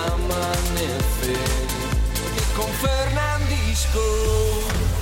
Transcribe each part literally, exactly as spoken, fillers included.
amanecer y con Fernandisco.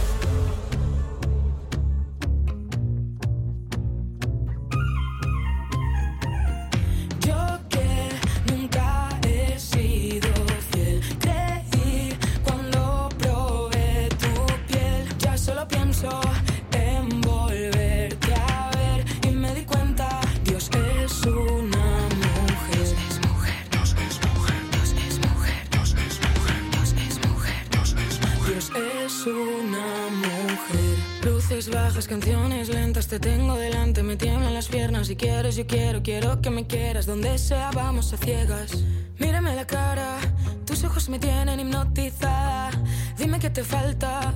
Bajas, canciones lentas, te tengo delante, me tiemblan las piernas. Si quieres, yo quiero, quiero que me quieras. Donde sea, vamos a ciegas. Mírame la cara, tus ojos me tienen hipnotizada. Dime qué te falta.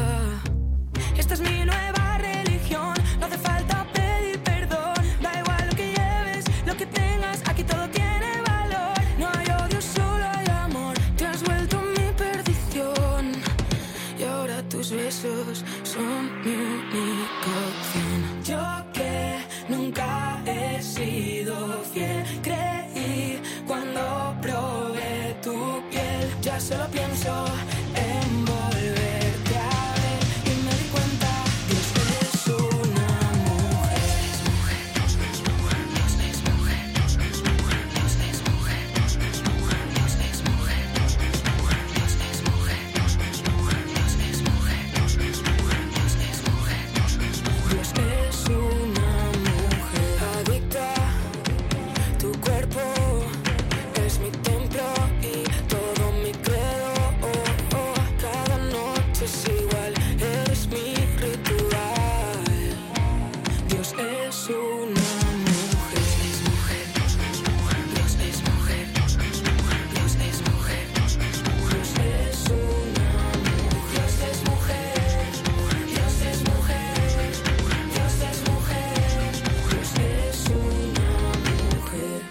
Esta es mi nueva religión. No hace falta pedir perdón. Da igual lo que lleves, lo que tengas, aquí todo tiene valor. No hay odio, solo hay amor. Te has vuelto mi perdición. Y ahora tus besos son mi única opción. Yo que nunca he sido fiel, creí cuando probé tu piel. Ya solo pienso en volverte a ver y me di cuenta, Dios es una mujer. Dios es mujer, Dios es mujer, Dios es mujer, Dios es mujer, Dios es mujer, Dios es mujer, Dios es mujer, Dios es mujer, Dios es mujer, Dios es mujer, Dios es mujer, Dios es mujer, Dios es mujer, Dios es una mujer adicta. Tu cuerpo es mi templo y todo mi credo. Oh, oh, cada noche es igual, eres mi ritual. Dios es una mujer. Es mujer, Dios es mujer, Dios es mujer, Dios es mujer, Dios es mujer, Dios es mujer, Dios es una mujer. Dios es mujer, Dios es mujer, Dios es mujer, Dios es una mujer.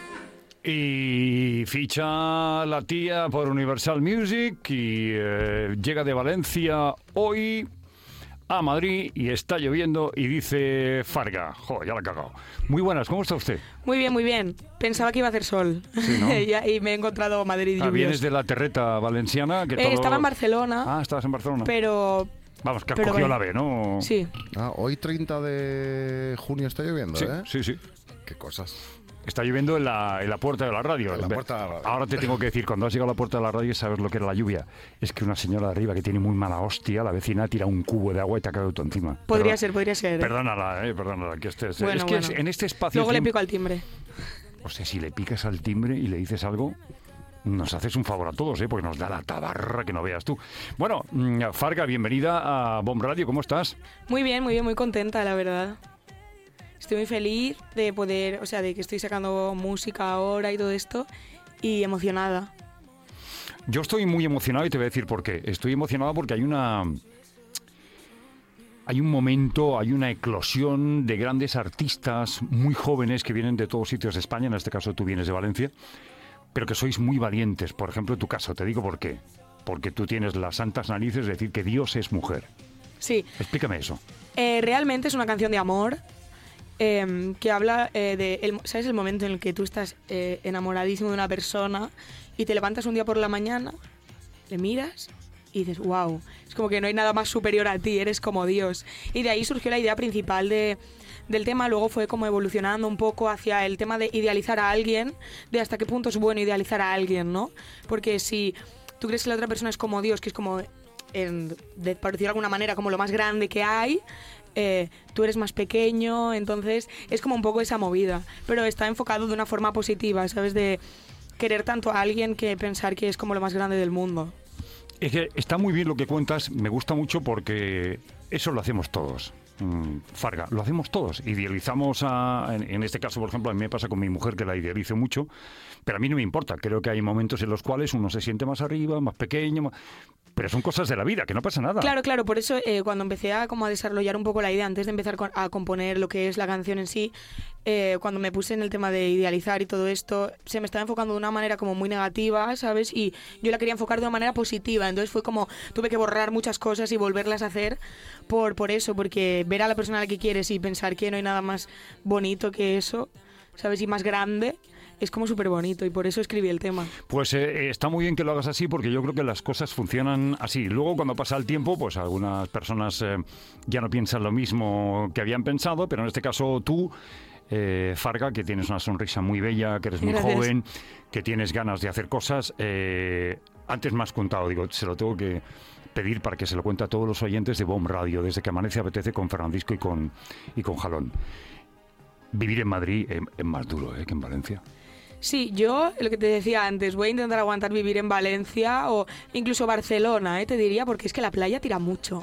Y ficha la tía por Universal Music y eh, llega de Valencia hoy a Madrid y está lloviendo y dice Farga. Joder, ya la he cagado. Muy buenas, ¿cómo está usted? Muy bien, muy bien. Pensaba que iba a hacer sol. Sí, ¿no? y, y me he encontrado Madrid Ah, lluvioso. vienes de la terreta valenciana. Que Eh, todo... Estaba en Barcelona, Ah, estabas en Barcelona. pero... Vamos, que has pero cogido bueno. la B, ¿no? Sí. Ah, hoy treinta de junio está lloviendo, Sí, ¿eh? sí, sí. Qué cosas. Está lloviendo en la, en la puerta de la radio. En la puerta de la radio. Ahora te tengo que decir, cuando has llegado a la puerta de la radio y sabes lo que era la lluvia, es que una señora de arriba que tiene muy mala hostia, la vecina ha tirado un cubo de agua y te ha caído tú encima. Podría Perdón- ser, podría ser. Perdónala, eh, perdónala, que estés... Bueno, es que bueno. en este espacio... Luego le tiemp- pico al timbre. O sea, si le picas al timbre y le dices algo, nos haces un favor a todos, ¿eh? Porque nos da la tabarra que no veas tú. Bueno, mm, Farga, bienvenida a Bomb Radio, ¿cómo estás? Muy bien, muy bien, muy contenta, la verdad. Estoy muy feliz de poder, o sea, de que estoy sacando música ahora y todo esto, y emocionada. Yo estoy muy emocionado y te voy a decir por qué. Estoy emocionado porque hay una... Hay un momento, hay una eclosión de grandes artistas muy jóvenes que vienen de todos sitios de España, en este caso tú vienes de Valencia, pero que sois muy valientes. Por ejemplo, en tu caso, te digo por qué. Porque tú tienes las santas narices de decir que Dios es mujer. Sí, Explícame eso. eh, realmente es una canción de amor eh, que habla eh, de, el, ¿sabes? El momento en el que tú estás eh, enamoradísimo de una persona y te levantas un día por la mañana, le miras y dices, wow, es como que no hay nada más superior a ti, eres como Dios. Y de ahí surgió la idea principal de, del tema, luego fue como evolucionando un poco hacia el tema de idealizar a alguien, de hasta qué punto es bueno idealizar a alguien, ¿no? Porque si tú crees que la otra persona es como Dios, que es como, en, de, por decirlo de alguna manera, como lo más grande que hay, eh, tú eres más pequeño, entonces es como un poco esa movida, pero está enfocado de una forma positiva, ¿sabes? De querer tanto a alguien que pensar que es como lo más grande del mundo. Es que está muy bien lo que cuentas, me gusta mucho porque eso lo hacemos todos. Mm, Farga, lo hacemos todos. Idealizamos a, en, en este caso, por ejemplo, a mí me pasa con mi mujer que la idealizo mucho, pero a mí no me importa. Creo que hay momentos en los cuales uno se siente más arriba, más pequeño, más... pero son cosas de la vida, que no pasa nada. Claro, claro, por eso eh, cuando empecé a, como a desarrollar un poco la idea, antes de empezar con, a componer lo que es la canción en sí, eh, cuando me puse en el tema de idealizar y todo esto, se me estaba enfocando de una manera como muy negativa, ¿sabes? Y yo la quería enfocar de una manera positiva, entonces fue como, tuve que borrar muchas cosas y volverlas a hacer por, por eso, porque ver a la persona a la que quieres y pensar que no hay nada más bonito que eso, ¿sabes? Y más grande, es como súper bonito y por eso escribí el tema. Pues eh, está muy bien que lo hagas así porque yo creo que las cosas funcionan así. Luego cuando pasa el tiempo, pues algunas personas eh, ya no piensan lo mismo que habían pensado, pero en este caso tú, eh, Farga, que tienes una sonrisa muy bella, que eres muy Gracias. joven, que tienes ganas de hacer cosas, eh, antes me has contado, digo, se lo tengo que pedir para que se lo cuente a todos los oyentes de Bomb Radio, desde que amanece apetece con Fernandisco y con, y con Jalón. Vivir en Madrid es, es más duro eh, que en Valencia. Sí, yo, lo que te decía antes, voy a intentar aguantar vivir en Valencia o incluso Barcelona, ¿eh? Te diría, porque es que la playa tira mucho.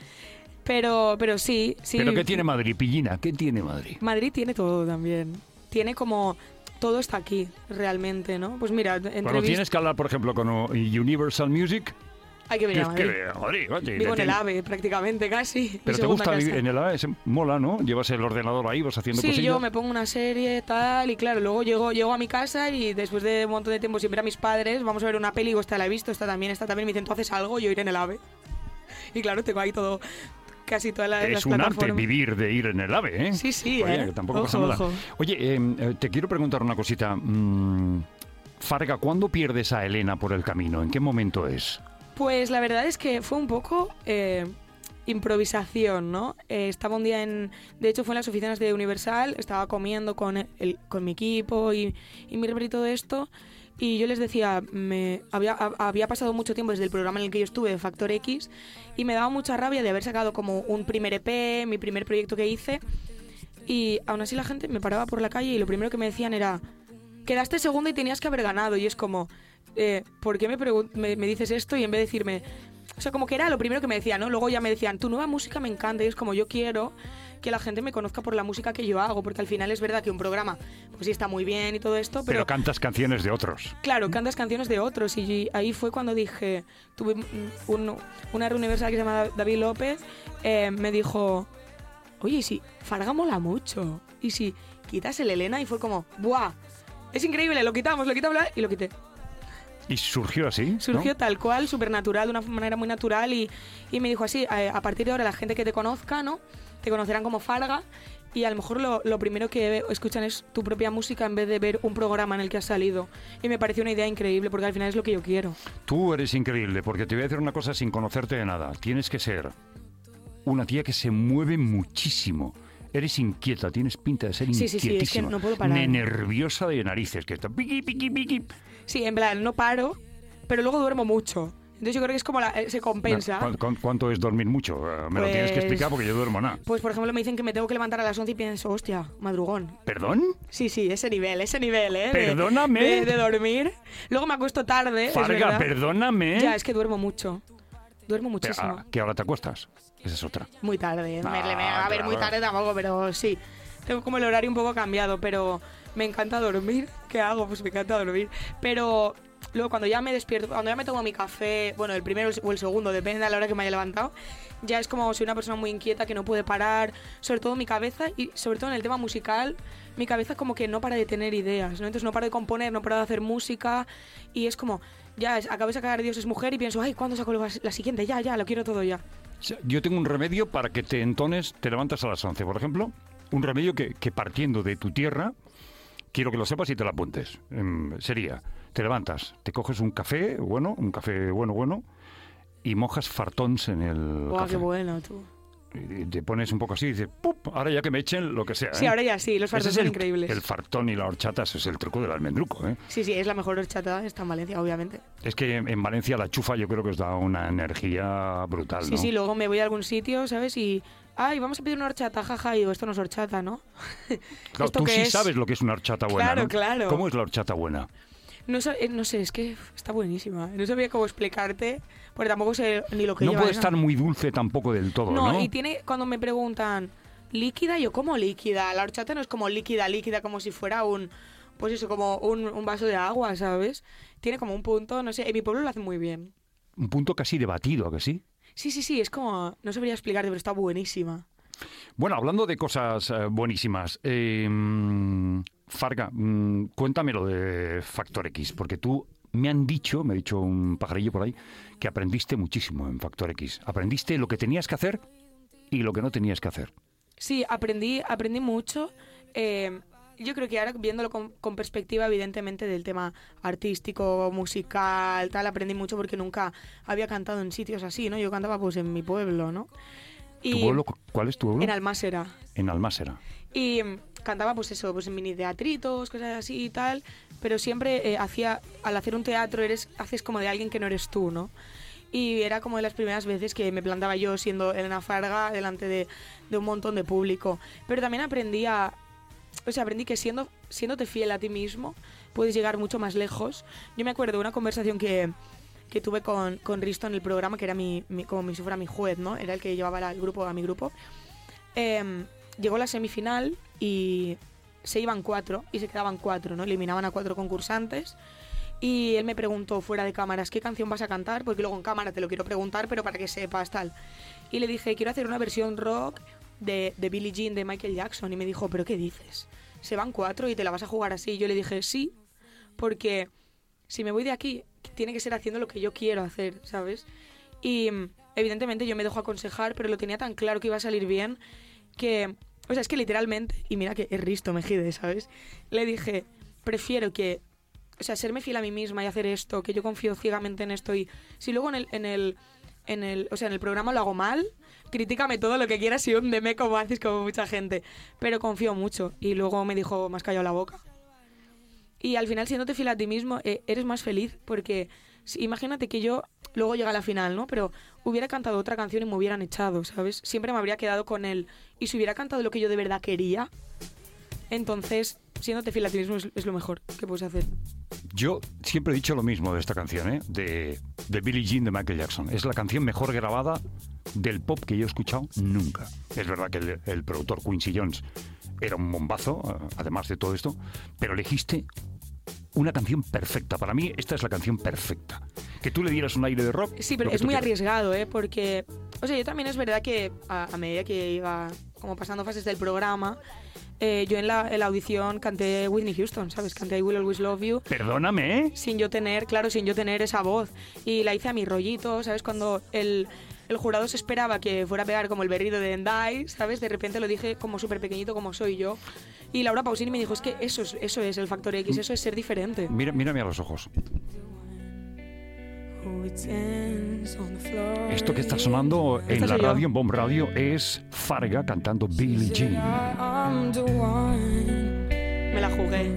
Pero, pero sí, sí. ¿Pero qué tiene Madrid, Pillina? ¿Qué tiene Madrid? Madrid tiene todo también. Tiene como... Todo está aquí, realmente, ¿no? Pues mira, Cuando entrevist... tienes que hablar, por ejemplo, con Universal Music, hay que venir a tienes Madrid. que ver a Madrid. Oye, Vivo en te- el AVE, prácticamente, casi. Pero mi te gusta segunda vivir casa. en el AVE, se mola, ¿no? Llevas el ordenador ahí, vas haciendo Sí, cosillas. yo me pongo una serie, tal, y claro, luego llego, llego a mi casa y después de un montón de tiempo sin ver a mis padres, vamos a ver una peli, digo, esta la he visto, esta también, esta también, me dicen, ¿tú haces algo? Yo iré en el AVE. Y claro, tengo ahí todo, casi todas la- las Es un arte plataformas. vivir de ir en el AVE, ¿eh? Sí, sí, Oye, ¿eh? que tampoco Ojo, pasa nada. ojo. Oye, eh, eh, te quiero preguntar una cosita. Mm, Farga, ¿cuándo pierdes a Elena por el camino? ¿En qué momento es? Pues la verdad es que fue un poco eh, improvisación, ¿no? Eh, estaba un día en... De hecho, fue en las oficinas de Universal, estaba comiendo con, el, con mi equipo y, y mi hermano y todo esto, y yo les decía, me había, ha- había pasado mucho tiempo desde el programa en el que yo estuve, de Factor X, y me daba mucha rabia de haber sacado como un primer E P, mi primer proyecto que hice, y aún así la gente me paraba por la calle y lo primero que me decían era, quedaste segunda y tenías que haber ganado, y es como... Eh, ¿por qué me, pregun- me, me dices esto? Y en vez de decirme... O sea, como que era lo primero que me decían, ¿no? Luego ya me decían, tu nueva música me encanta. Y es como, yo quiero que la gente me conozca por la música que yo hago. Porque al final es verdad que un programa, pues sí está muy bien y todo esto, Pero, pero... cantas canciones de otros. Claro, cantas canciones de otros. Y ahí fue cuando dije... Tuve un, una universal que se llama David López. Eh, me dijo... Oye, ¿y si Farga mola mucho? ¿Y si quitas el Elena? Y fue como... ¡Buah! Es increíble, lo quitamos, lo quitamos y lo quité. Y surgió así, ¿no? Surgió tal cual, súper natural, de una manera muy natural y, y me dijo así, a, a partir de ahora la gente que te conozca, ¿no? Te conocerán como Farga y a lo mejor lo, lo primero que escuchan es tu propia música en vez de ver un programa en el que has salido. Y me pareció una idea increíble porque al final es lo que yo quiero. Tú eres increíble, porque te voy a decir una cosa sin conocerte de nada. Tienes que ser una tía que se mueve muchísimo. Eres inquieta, tienes pinta de ser Sí, sí, sí, es que inquietísima. no puedo parar. Ne- nerviosa de narices, que está piqui, piqui, piqui. Sí, en plan, no paro, pero luego duermo mucho. Entonces yo creo que es como la, eh, se compensa. ¿Cu- cu- ¿Cuánto es dormir mucho? Eh, Me lo tienes que Pues- explicar porque yo duermo nada. Pues por ejemplo me dicen que me tengo que levantar a las once y pienso, hostia, madrugón. ¿Perdón? Sí, sí, ese nivel, ese nivel, ¿eh? De- Perdóname. De, de dormir. Luego me acuesto tarde, es Farga, verdad. perdóname. Ya, es que duermo mucho. Duermo Pero, muchísimo. ¿a qué hora te acuestas? Esa es otra. Muy tarde. Ah, me, me- a ver, claro. muy tarde tampoco, pero sí. Tengo como el horario un poco cambiado, pero me encanta dormir. ¿Qué hago? Pues me encanta dormir. Pero luego cuando ya me despierto, cuando ya me tomo mi café, bueno, el primero o el segundo, depende de la hora que me haya levantado, ya es como soy una persona muy inquieta que no puede parar, sobre todo mi cabeza y sobre todo en el tema musical, mi cabeza como que no para de tener ideas, ¿no? Entonces no paro de componer, no paro de hacer música y es como, ya, es- acabo de sacar Dios es mujer y pienso, ay, ¿cuándo saco la la siguiente? Ya, ya, lo quiero todo ya. O sea, yo tengo un remedio para que te entones, te levantas a las once, por ejemplo. Un remedio que, que partiendo de tu tierra, quiero que lo sepas y te lo apuntes. Em, sería, te levantas, te coges un café, bueno, un café bueno, bueno, y mojas fartons en el Guau, café. qué bueno, tú. Y te pones un poco así y dices, ¡pup! Ahora ya que me echen lo que sea. Sí, ¿eh? ahora ya sí, los Ese fartos es son el, increíbles. El fartón y la horchata, ese es el truco del almendruco, ¿eh? Sí, sí, es la mejor horchata, está en Valencia, obviamente. Es que en Valencia la chufa yo creo que os da una energía brutal, Sí, ¿no? sí, luego me voy a algún sitio, ¿sabes? Y, ay, vamos a pedir una horchata, jaja, y digo, esto no es horchata, ¿no? Claro, ¿Esto tú qué sí es? sabes lo que es una horchata buena, Claro, ¿no? claro. ¿Cómo es la horchata buena? No, sa- eh, no sé, es que está buenísima. No sabía cómo explicarte, porque tampoco sé ni lo que No lleva. puede ¿no? estar muy dulce tampoco del todo, ¿no? No, y tiene, cuando me preguntan, ¿líquida? Yo, ¿cómo líquida? La horchata no es como líquida, líquida, como si fuera un, pues eso, como un, un vaso de agua, ¿sabes? Tiene como un punto, no sé, en mi pueblo lo hacen muy bien. Un punto casi de batido, ¿a que sí? Sí, sí, sí, es como, no sabría explicarte, pero está buenísima. Bueno, hablando de cosas eh, buenísimas, eh, mm, Farga, mm, cuéntame lo de Factor X, porque tú me han dicho, me ha dicho un pajarillo por ahí, que aprendiste muchísimo en Factor X. Aprendiste lo que tenías que hacer y lo que no tenías que hacer. Sí, aprendí, aprendí mucho. Eh, yo creo que ahora viéndolo con, con perspectiva, evidentemente, del tema artístico, musical, tal, aprendí mucho porque nunca había cantado en sitios así, ¿no? Yo cantaba pues en mi pueblo, ¿no? Y ¿Tu pueblo? ¿Cuál es tu pueblo? en Almásera. En Almásera. Y mm, cantaba pues eso, pues en mini teatritos, cosas así y tal, pero siempre eh, hacía, al hacer un teatro eres, haces como de alguien que no eres tú, ¿no? Y era como de las primeras veces que me plantaba yo siendo Elena Farga delante de, de un montón de público. Pero también aprendí a, o sea, aprendí que siendo, siéndote fiel a ti mismo puedes llegar mucho más lejos. Yo me acuerdo de una conversación que, que tuve con, con Risto en el programa, que era mi, mi, como si fuera mi juez, ¿no? Era el que llevaba la, el grupo a mi grupo. Eh, llegó la semifinal y se iban cuatro y se quedaban cuatro, ¿no? Eliminaban a cuatro concursantes. Y él me preguntó fuera de cámaras, ¿qué canción vas a cantar? Porque luego en cámara te lo quiero preguntar, pero para que sepas, tal. Y le dije, quiero hacer una versión rock de, de Billie Jean de Michael Jackson. Y me dijo, ¿pero qué dices? Se van cuatro y te la vas a jugar así. Y yo le dije, sí, porque si me voy de aquí, tiene que ser haciendo lo que yo quiero hacer, ¿sabes? Y evidentemente yo me dejo aconsejar, pero lo tenía tan claro que iba a salir bien que... O sea, es que literalmente, y mira que es Risto Mejide, ¿sabes? Le dije, prefiero que... O sea, serme fiel a mí misma y hacer esto, que yo confío ciegamente en esto y si luego en el, en el, en el, o sea, en el programa lo hago mal, critícame todo lo que quieras y húndeme como haces como mucha gente, pero confío mucho. Y luego me dijo, me has callado la boca. Y al final, siéndote fiel a ti mismo, eh, eres más feliz porque si, imagínate que yo luego llega a la final, ¿no? Pero hubiera cantado otra canción y me hubieran echado, ¿sabes? Siempre me habría quedado con él. Y si hubiera cantado lo que yo de verdad quería, entonces, siéndote fiel a ti mismo es, es lo mejor que puedes hacer. Yo siempre he dicho lo mismo de esta canción, ¿eh? De, de Billie Jean de Michael Jackson. Es la canción mejor grabada del pop que yo he escuchado nunca. Es verdad que el, el productor Quincy Jones era un bombazo, además de todo esto, pero elegiste una canción perfecta. Para mí, esta es la canción perfecta. Que tú le dieras un aire de rock. Sí, pero es muy quieras. arriesgado, ¿eh? Porque, o sea, yo también es verdad que a, a medida que iba como pasando fases del programa, eh, yo en la, en la audición canté Whitney Houston, ¿sabes? Canté I Will Always Love You. Perdóname, ¿eh? Sin yo tener, claro, sin yo tener esa voz. Y la hice a mi rollito, ¿sabes? Cuando el, el jurado se esperaba que fuera a pegar como el berrido de Endai, ¿sabes? De repente lo dije como súper pequeñito como soy yo. Y Laura Pausini me dijo, es que eso es, eso es el factor X, eso es ser diferente. Mira, mírame a los ojos. Esto que está sonando en la radio, en Bomb Radio, es Farga cantando Billie Jean. Me la jugué.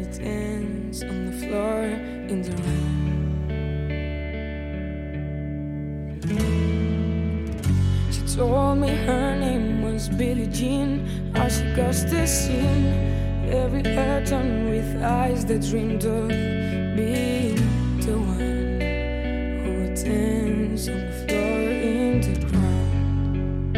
She told me her name was Billie Jean. As she crossed the scene, every heart turned with eyes that dreamed of being the one who attends on the floor in the ground.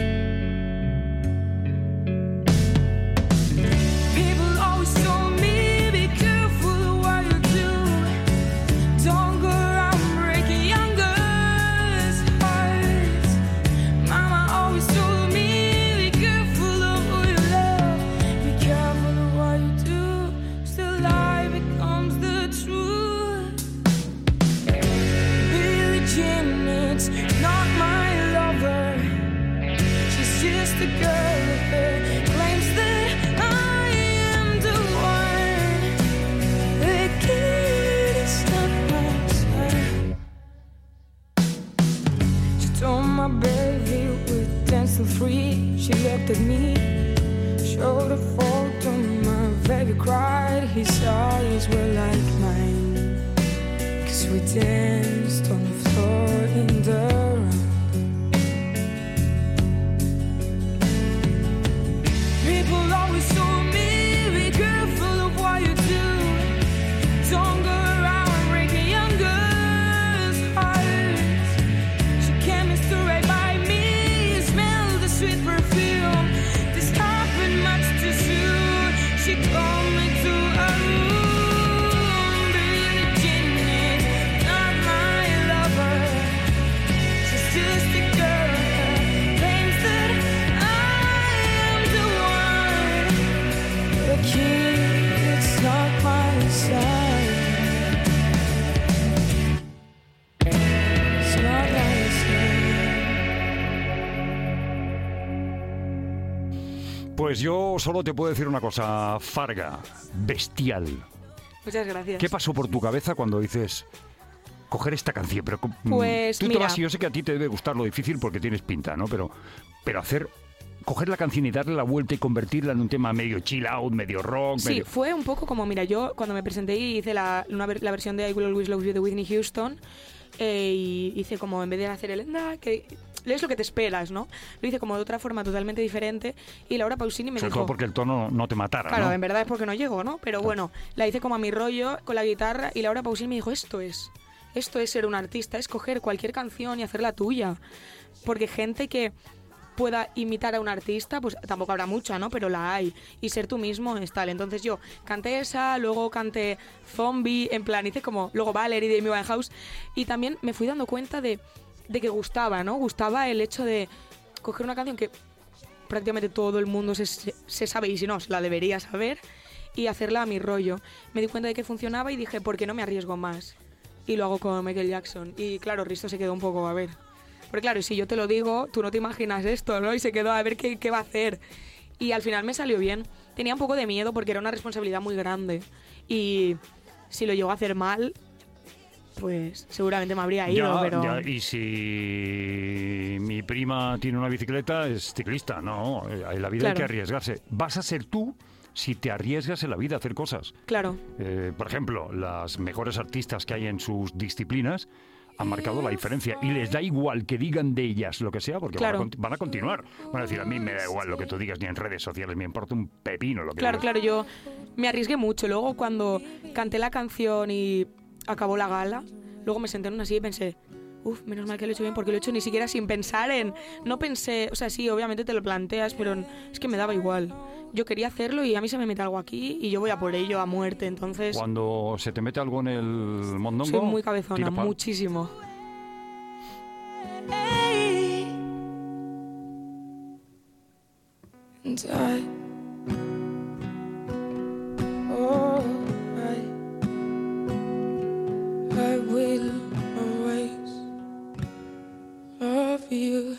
People always told me, be careful what you do. Don't go around breaking young girls' hearts. Mama always told me, be careful of who you love. Be careful of what you do. Still lie becomes the truth. Billie Jean, it's not my lover. She's just a girl that claims that I am the one. The kid is not my son. She told my baby we'd dance till three. She looked at me, showed a photo. My baby cried. His eyes were like mine, 'cause we danced on the floor in the round. People always told me, be careful of what you do. Don't go around breaking young girls' hearts. She came and stood right by me, smelled the sweet perfume. This happened much too soon. She called me to a room. Billie Jean is not my lover. Pues yo solo te puedo decir una cosa, Farga, bestial. Muchas gracias. ¿Qué pasó por tu cabeza cuando dices coger esta canción? Pero mm, Pues, tú te mira. vas, y yo sé que a ti te debe gustar lo difícil porque tienes pinta, ¿no? Pero, pero hacer, coger la canción y darle la vuelta y convertirla en un tema medio chill out, medio rock, Sí, medio... fue un poco como, mira, yo cuando me presenté y hice la, una ver- la versión de I Will Always Love You de Whitney Houston, eh, y hice como, en vez de hacer el... "Nah", que es lo que te esperas, ¿no? Lo hice como de otra forma totalmente diferente y Laura Pausini me Sobre dijo... todo porque el tono no te matara, Claro, ¿no? en verdad es porque no llego, ¿no? Pero bueno, la hice como a mi rollo, con la guitarra, y Laura Pausini me dijo, esto es, esto es ser un artista, es coger cualquier canción y hacerla tuya. Porque gente que pueda imitar a un artista, pues tampoco habrá mucha, ¿no? Pero la hay. Y ser tú mismo es tal. Entonces yo canté esa, luego canté Zombie, en plan, hice como, luego Valerie de Amy Winehouse, y también me fui dando cuenta de, de que gustaba, ¿no? Gustaba el hecho de coger una canción que prácticamente todo el mundo se, se, se sabe, y si no, se la debería saber, y hacerla a mi rollo. Me di cuenta de que funcionaba y dije, ¿por qué no me arriesgo más? Y lo hago con Michael Jackson. Y claro, Risto se quedó un poco a ver. Porque claro, si yo te lo digo, tú no te imaginas esto, ¿no? Y se quedó a ver qué, qué va a hacer. Y al final me salió bien. Tenía un poco de miedo porque era una responsabilidad muy grande. Y si lo llego a hacer mal, pues seguramente me habría ido, Ya, pero... ya, y si mi prima tiene una bicicleta, es ciclista, no, en la vida hay Claro. que arriesgarse. Vas a ser tú si te arriesgas en la vida a hacer cosas. Claro. Eh, por ejemplo, las mejores artistas que hay en sus disciplinas han marcado la diferencia y les da igual que digan de ellas lo que sea porque Claro. van, a, conti- van a continuar. Van a decir, a mí me da igual lo que tú digas ni en redes sociales, me importa un pepino lo que Claro, digas. claro, yo me arriesgué mucho. Luego cuando canté la canción y acabó la gala, luego me senté en una silla y pensé, uff, menos mal que lo he hecho bien, porque lo he hecho ni siquiera sin pensar en... No pensé, o sea, sí, obviamente te lo planteas, pero es que me daba igual. Yo quería hacerlo y a mí se me mete algo aquí y yo voy a por ello a muerte, entonces Cuando se te mete algo en el mondongo, soy muy cabezona, tira pa- muchísimo. And I, oh, I, I will always love you.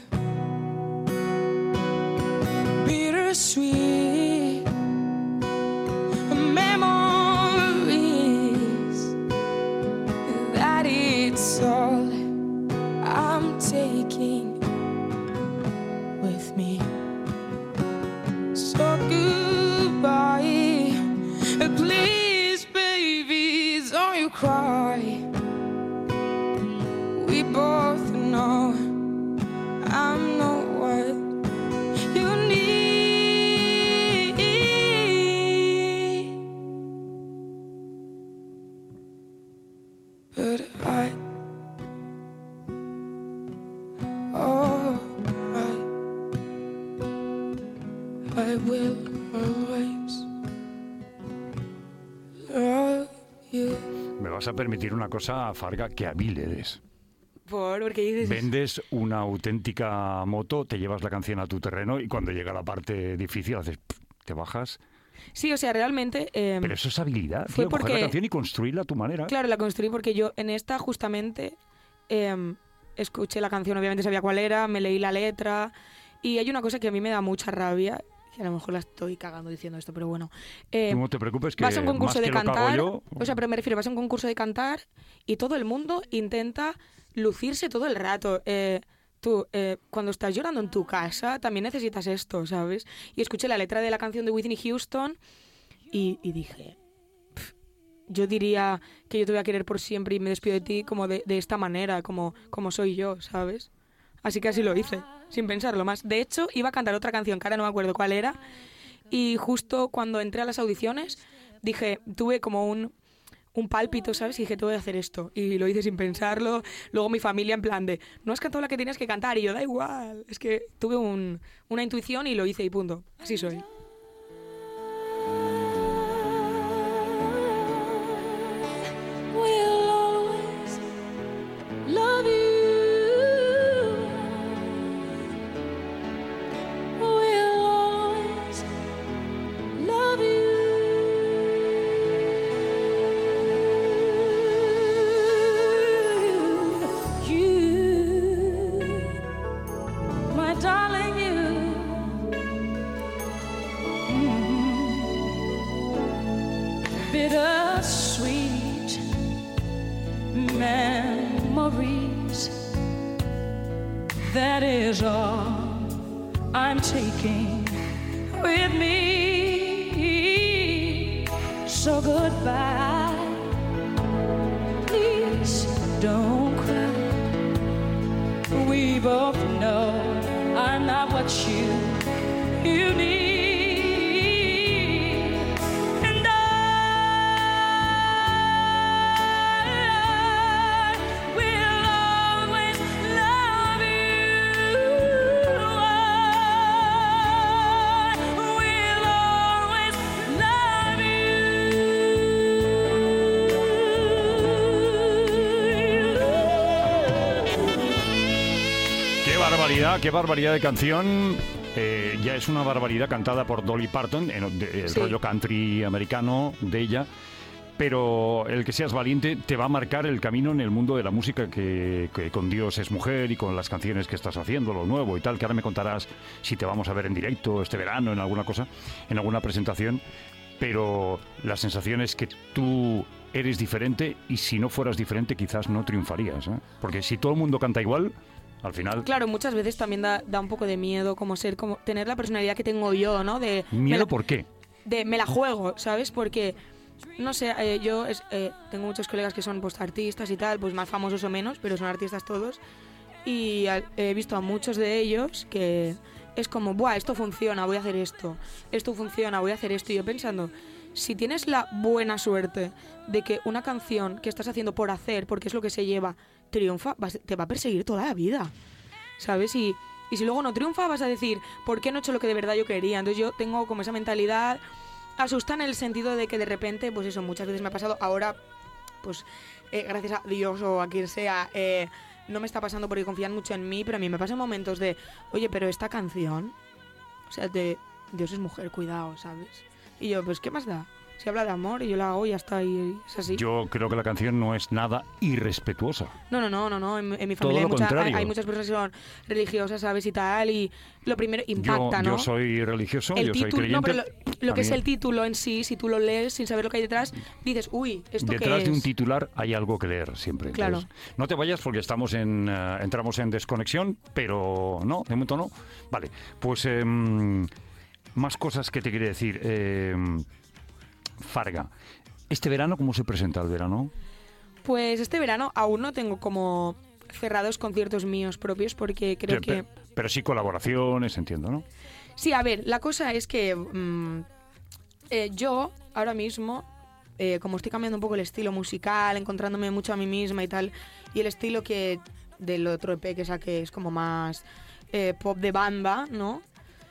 Bittersweet memories, that it's all I'm taking with me. So goodbye, please, baby, don't you cry. We both know I'm not what you need, but I, oh, I. I will always love you. Me vas a permitir una cosa, Farga, que a mí le des. Por, porque dices... Vendes una auténtica moto, te llevas la canción a tu terreno y cuando llega la parte difícil haces, pf, te bajas. Sí, o sea, realmente... eh, Pero eso es habilidad, fue tío, coger porque- la canción y construirla a tu manera. Claro, la construí porque yo en esta justamente eh, escuché la canción, obviamente sabía cuál era, me leí la letra y hay una cosa que a mí me da mucha rabia, que a lo mejor la estoy cagando diciendo esto, pero bueno. Eh, Tú no te preocupes que vas a un más concurso que de lo que hago cantar, yo, o sea, pero me refiero, vas a un concurso de cantar y todo el mundo intenta lucirse todo el rato. Eh, tú, eh, cuando estás llorando en tu casa, también necesitas esto, ¿sabes? Y escuché la letra de la canción de Whitney Houston y, y dije... Yo diría que yo te voy a querer por siempre y me despido de ti como de, de esta manera, como, como soy yo, ¿sabes? Así que así lo hice, sin pensarlo más. De hecho, iba a cantar otra canción, que ahora no me acuerdo cuál era, y justo cuando entré a las audiciones, dije, tuve como un, un pálpito, ¿sabes? Y dije, te voy a hacer esto. Y lo hice sin pensarlo. Luego mi familia en plan de, no has cantado la que tenías que cantar. Y yo, da igual. Es que tuve un, una intuición y lo hice y punto. Así soy. We'll always love you. We'll always love you. You, my darling, you. That is all I'm taking with me. So goodbye. Please don't cry. We both know I'm not what you you need. And I will always love you. I will always love you. Qué barbaridad, qué barbaridad de canción. Eh, ya es una barbaridad cantada por Dolly Parton, en, de, el Sí. rollo country americano de ella. Pero el que seas valiente te va a marcar el camino en el mundo de la música, que, que con Dios es mujer y con las canciones que estás haciendo, lo nuevo y tal, que ahora me contarás si te vamos a ver en directo este verano, en alguna cosa, en alguna presentación. Pero la sensación es que tú eres diferente y si no fueras diferente quizás no triunfarías, ¿eh? Porque si todo el mundo canta igual, al final... Claro, muchas veces también da, da un poco de miedo como ser, como tener la personalidad que tengo yo, ¿no? De me ¿Miedo la- por qué? de me la juego, ¿sabes? Porque, no sé, eh, yo es, eh, tengo muchos colegas que son pues artistas y tal, pues más famosos o menos, pero son artistas todos. Y al- he visto a muchos de ellos que es como, buah, esto funciona, voy a hacer esto. Esto funciona, voy a hacer esto. Y yo pensando, si tienes la buena suerte de que una canción que estás haciendo por hacer, porque es lo que se lleva, triunfa, vas- te va a perseguir toda la vida, ¿sabes? Y, y si luego no triunfa, vas a decir, ¿por qué no he hecho lo que de verdad yo quería? Entonces yo tengo como esa mentalidad, asusta en el sentido de que de repente, pues eso, muchas veces me ha pasado, ahora, pues eh, gracias a Dios o a quien sea, eh, no me está pasando porque confían mucho en mí, pero a mí me pasan momentos de, oye, pero esta canción, o sea, de Dios es mujer, cuidado, ¿sabes? Y yo, pues, ¿qué más da? Si habla de amor y yo la hago y ya está, y es así. Yo creo que la canción no es nada irrespetuosa. No, no, no, no, no. En, en mi Todo familia lo hay, mucha- hay, contrario. hay muchas personas que son religiosas, ¿sabes? Y tal, y lo primero Yo, impacta, ¿no? yo soy religioso, el yo soy título, no, creyente. pero lo, lo A que es mí- el título en sí, si tú lo lees sin saber lo que hay detrás, dices, uy, ¿esto qué Detrás es? de un titular hay algo que leer siempre. Claro. Entonces, no te vayas porque estamos en eh, entramos en desconexión, pero no, de momento no. Vale, pues em, más cosas que te quiere decir. Em, Farga, ¿este verano cómo se presenta el verano? Pues este verano aún no tengo como cerrados conciertos míos propios porque creo Pe- que... pe- Pero sí colaboraciones, entiendo, ¿no? Sí, a ver, la cosa es que mm, eh, yo ahora mismo, eh, como estoy cambiando un poco el estilo musical, encontrándome mucho a mí misma y tal, y el estilo que del otro E P que saqué es como más eh, pop de banda, ¿no?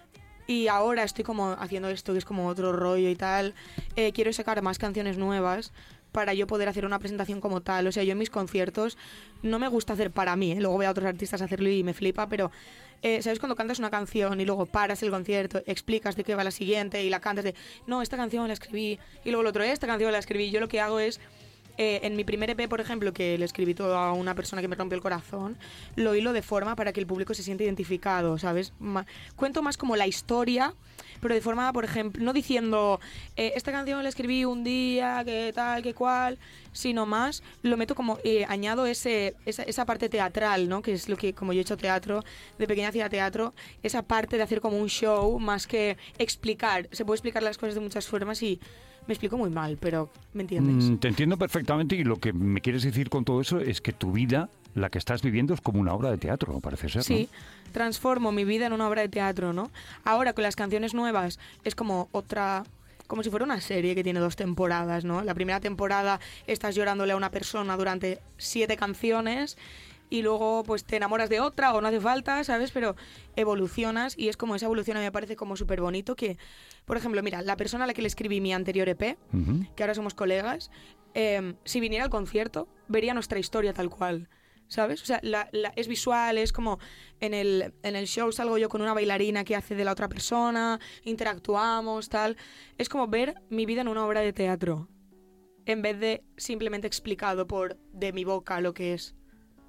Y ahora estoy como haciendo esto que es como otro rollo y tal. Eh, quiero sacar más canciones nuevas para yo poder hacer una presentación como tal. O sea, yo en mis conciertos no me gusta hacer para mí, ¿eh? Luego veo a otros artistas hacerlo y me flipa, pero eh, ¿sabes cuando cantas una canción y luego paras el concierto, explicas de qué va la siguiente y la cantas de, no, esta canción la escribí, y luego el otro, esta canción la escribí? Yo lo que hago es, eh, en mi primer E P, por ejemplo, que le escribí todo a una persona que me rompió el corazón, lo hilo de forma para que el público se sienta identificado, ¿sabes? Ma- cuento más como la historia, pero de forma, por ejemplo, no diciendo, eh, esta canción la escribí un día, que tal, que cual, sino más, lo meto como, eh, añado ese, esa, esa parte teatral, ¿no? Que es lo que, como yo he hecho teatro, de pequeña hacía teatro, esa parte de hacer como un show, más que explicar. Se puede explicar las cosas de muchas formas y me explico muy mal, pero ¿me entiendes? Mm, te entiendo perfectamente y lo que me quieres decir con todo eso es que tu vida, la que estás viviendo, es como una obra de teatro, parece ser, ¿no? Sí, transformo mi vida en una obra de teatro, ¿no? Ahora con las canciones nuevas es como otra, como si fuera una serie que tiene dos temporadas, ¿no? La primera temporada estás llorándole a una persona durante siete canciones y luego pues te enamoras de otra o no hace falta, ¿sabes? Pero evolucionas y es como esa evolución a mí me parece como súper bonito que, por ejemplo, mira, la persona a la que le escribí mi anterior E P, Ujú. que ahora somos colegas, eh, si viniera al concierto, vería nuestra historia tal cual, ¿sabes? O sea, la- la- es visual, es como en el, en el show salgo yo con una bailarina que hace de la otra persona, interactuamos, tal. Es como ver mi vida en una obra de teatro, en vez de simplemente explicado por de mi boca lo que es.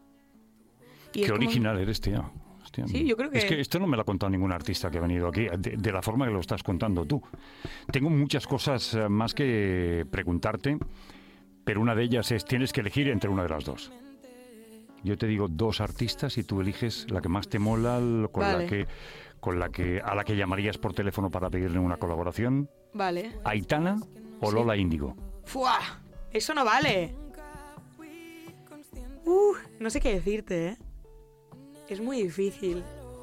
Y es Qué como- original eres, tía. Hostia. Sí, yo creo que- Es que esto no me lo ha contado ningún artista que ha venido aquí, de, de la forma que lo estás contando tú. Tengo muchas cosas eh, más que preguntarte, pero una de ellas es, tienes que elegir entre una de las dos. Yo te digo dos artistas y tú eliges la que más te mola, con Vale. la que, con la que, a la que llamarías por teléfono para pedirle una colaboración. Vale. ¿Aitana o Sí. Lola Índigo? ¡Fua! Eso no vale. Uh, no sé qué decirte, ¿eh? Es muy difícil.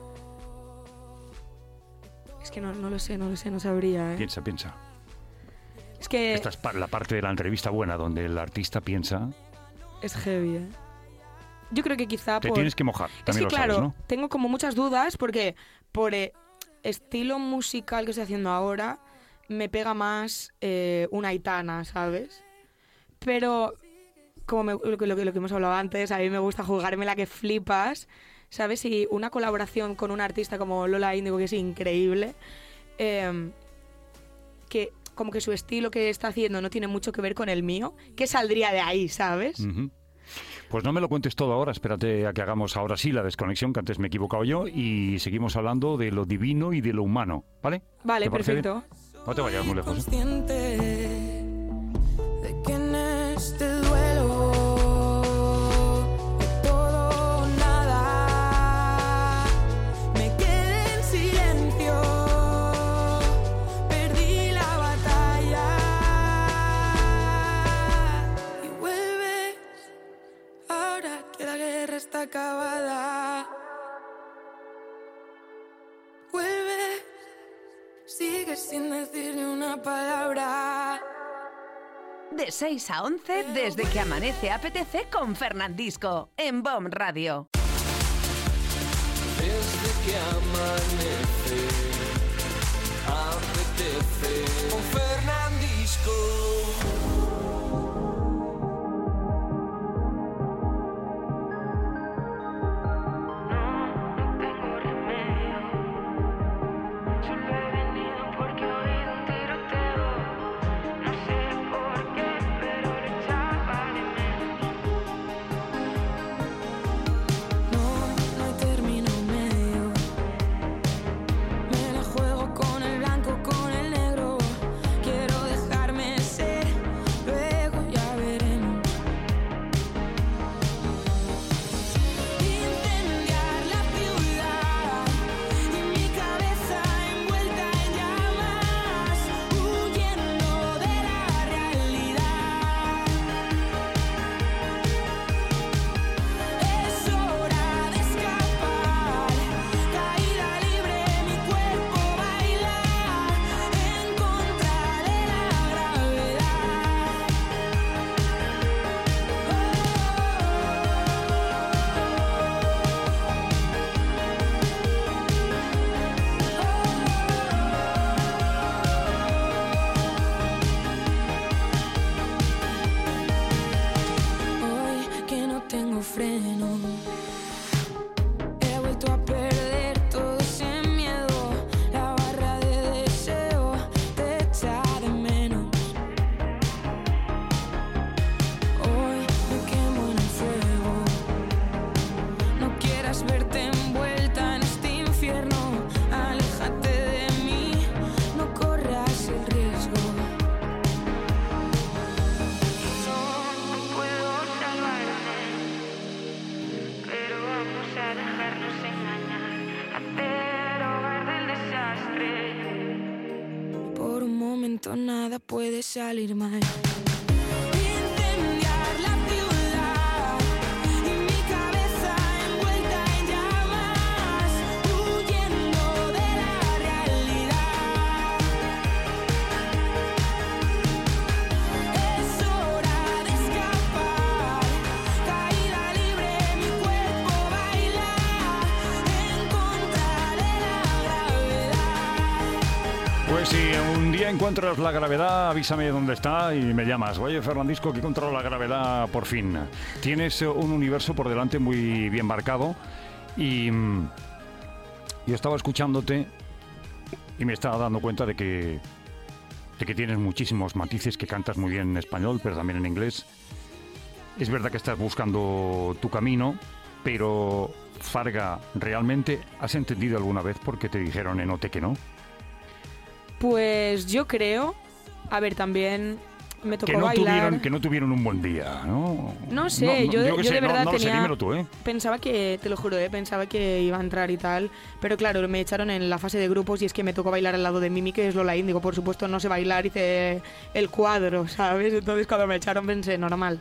Es que no, no lo sé, no lo sé, no sabría, ¿eh? Piensa, piensa. Es que Esta es pa- la parte de la entrevista buena, donde el artista piensa. es heavy, ¿eh? Yo creo que quizá Te por... tienes que mojar, Es también que lo claro, sabes, ¿no? tengo como muchas dudas porque por eh, estilo musical que estoy haciendo ahora me pega más eh, una Aitana, ¿sabes? Pero como me- lo, que, lo que lo que hemos hablado antes, a mí me gusta jugármela que flipas, ¿sabes? Y una colaboración con un artista como Lola Índigo, que es increíble, eh, que como que su estilo que está haciendo no tiene mucho que ver con el mío, ¿qué saldría de ahí, ¿sabes? Ujú. Pues no me lo cuentes todo ahora, espérate a que hagamos ahora sí la desconexión, que antes me he equivocado yo, y seguimos hablando de lo divino y de lo humano, ¿vale? Vale, ¿Te parece bien? perfecto. No te vayas muy lejos, ¿eh? Consciente de que en este duelo de todo o nada me quedé en silencio, perdí la batalla y vuelves ahora que la guerra está acabada. Vuelves, sigues sin decir ni una palabra. De seis a once, desde que amanece apetece con Fernandisco, en B O M Radio. Desde que amanece, apetece con Fernandisco. No tengo remedio, solo he venido porque he oído un tiroteo. No sé por qué, pero lo echaba de menos. No, no hay término medio. Me la juego con el blanco, con el negro. Quiero dejarme ser, luego ya veremos. Incendiar la ciudad y mi cabeza envuelta en llamas, huyendo de la realidad. Es hora de escapar, caída libre, mi cuerpo baila en contra de la gravedad. Hoy que no tengo freno, he vuelto a perder todo ese miedo. La barra de deseo te echa de menos. Hoy me quemo en el fuego. No quieras verte envuelta en este infierno. Aléjate de mí, no corras el riesgo. No, no puedo salvarme, pero vamos a dejarnos engañar, hacer hogar del desastre. Por un momento nada puede salir mal. Incendiar la ciudad y mi cabeza envuelta en llamas, huyendo de la realidad. Es hora de escapar, caída libre, mi cuerpo baila en contra de la gravedad. Pues si un día encuentras la gravedad, avísame dónde está y me llamas. Oye, Fernandisco, que he encontrado la gravedad por fin. Tienes eh, un universo por delante muy bien marcado y mm, yo estaba escuchándote y me estaba dando cuenta de que, de que tienes muchísimos matices, que cantas muy bien en español, pero también en inglés. Es verdad que estás buscando tu camino, pero Farga, ¿realmente has entendido alguna vez por qué te dijeron en O T que no? Pues yo creo, a ver, también me tocó que no bailar. tuvieron que no tuvieron un buen día, ¿no? No sé, yo, que yo sé, de verdad no, no lo sé, tenía... dímelo tú, ¿eh? Pensaba que, te lo juro, ¿eh? Pensaba que iba a entrar y tal, pero claro, me echaron en la fase de grupos y es que me tocó bailar al lado de Mimi, que es Lola Índigo. Por supuesto no sé bailar, hice el cuadro, ¿sabes? Entonces cuando me echaron pensé, normal.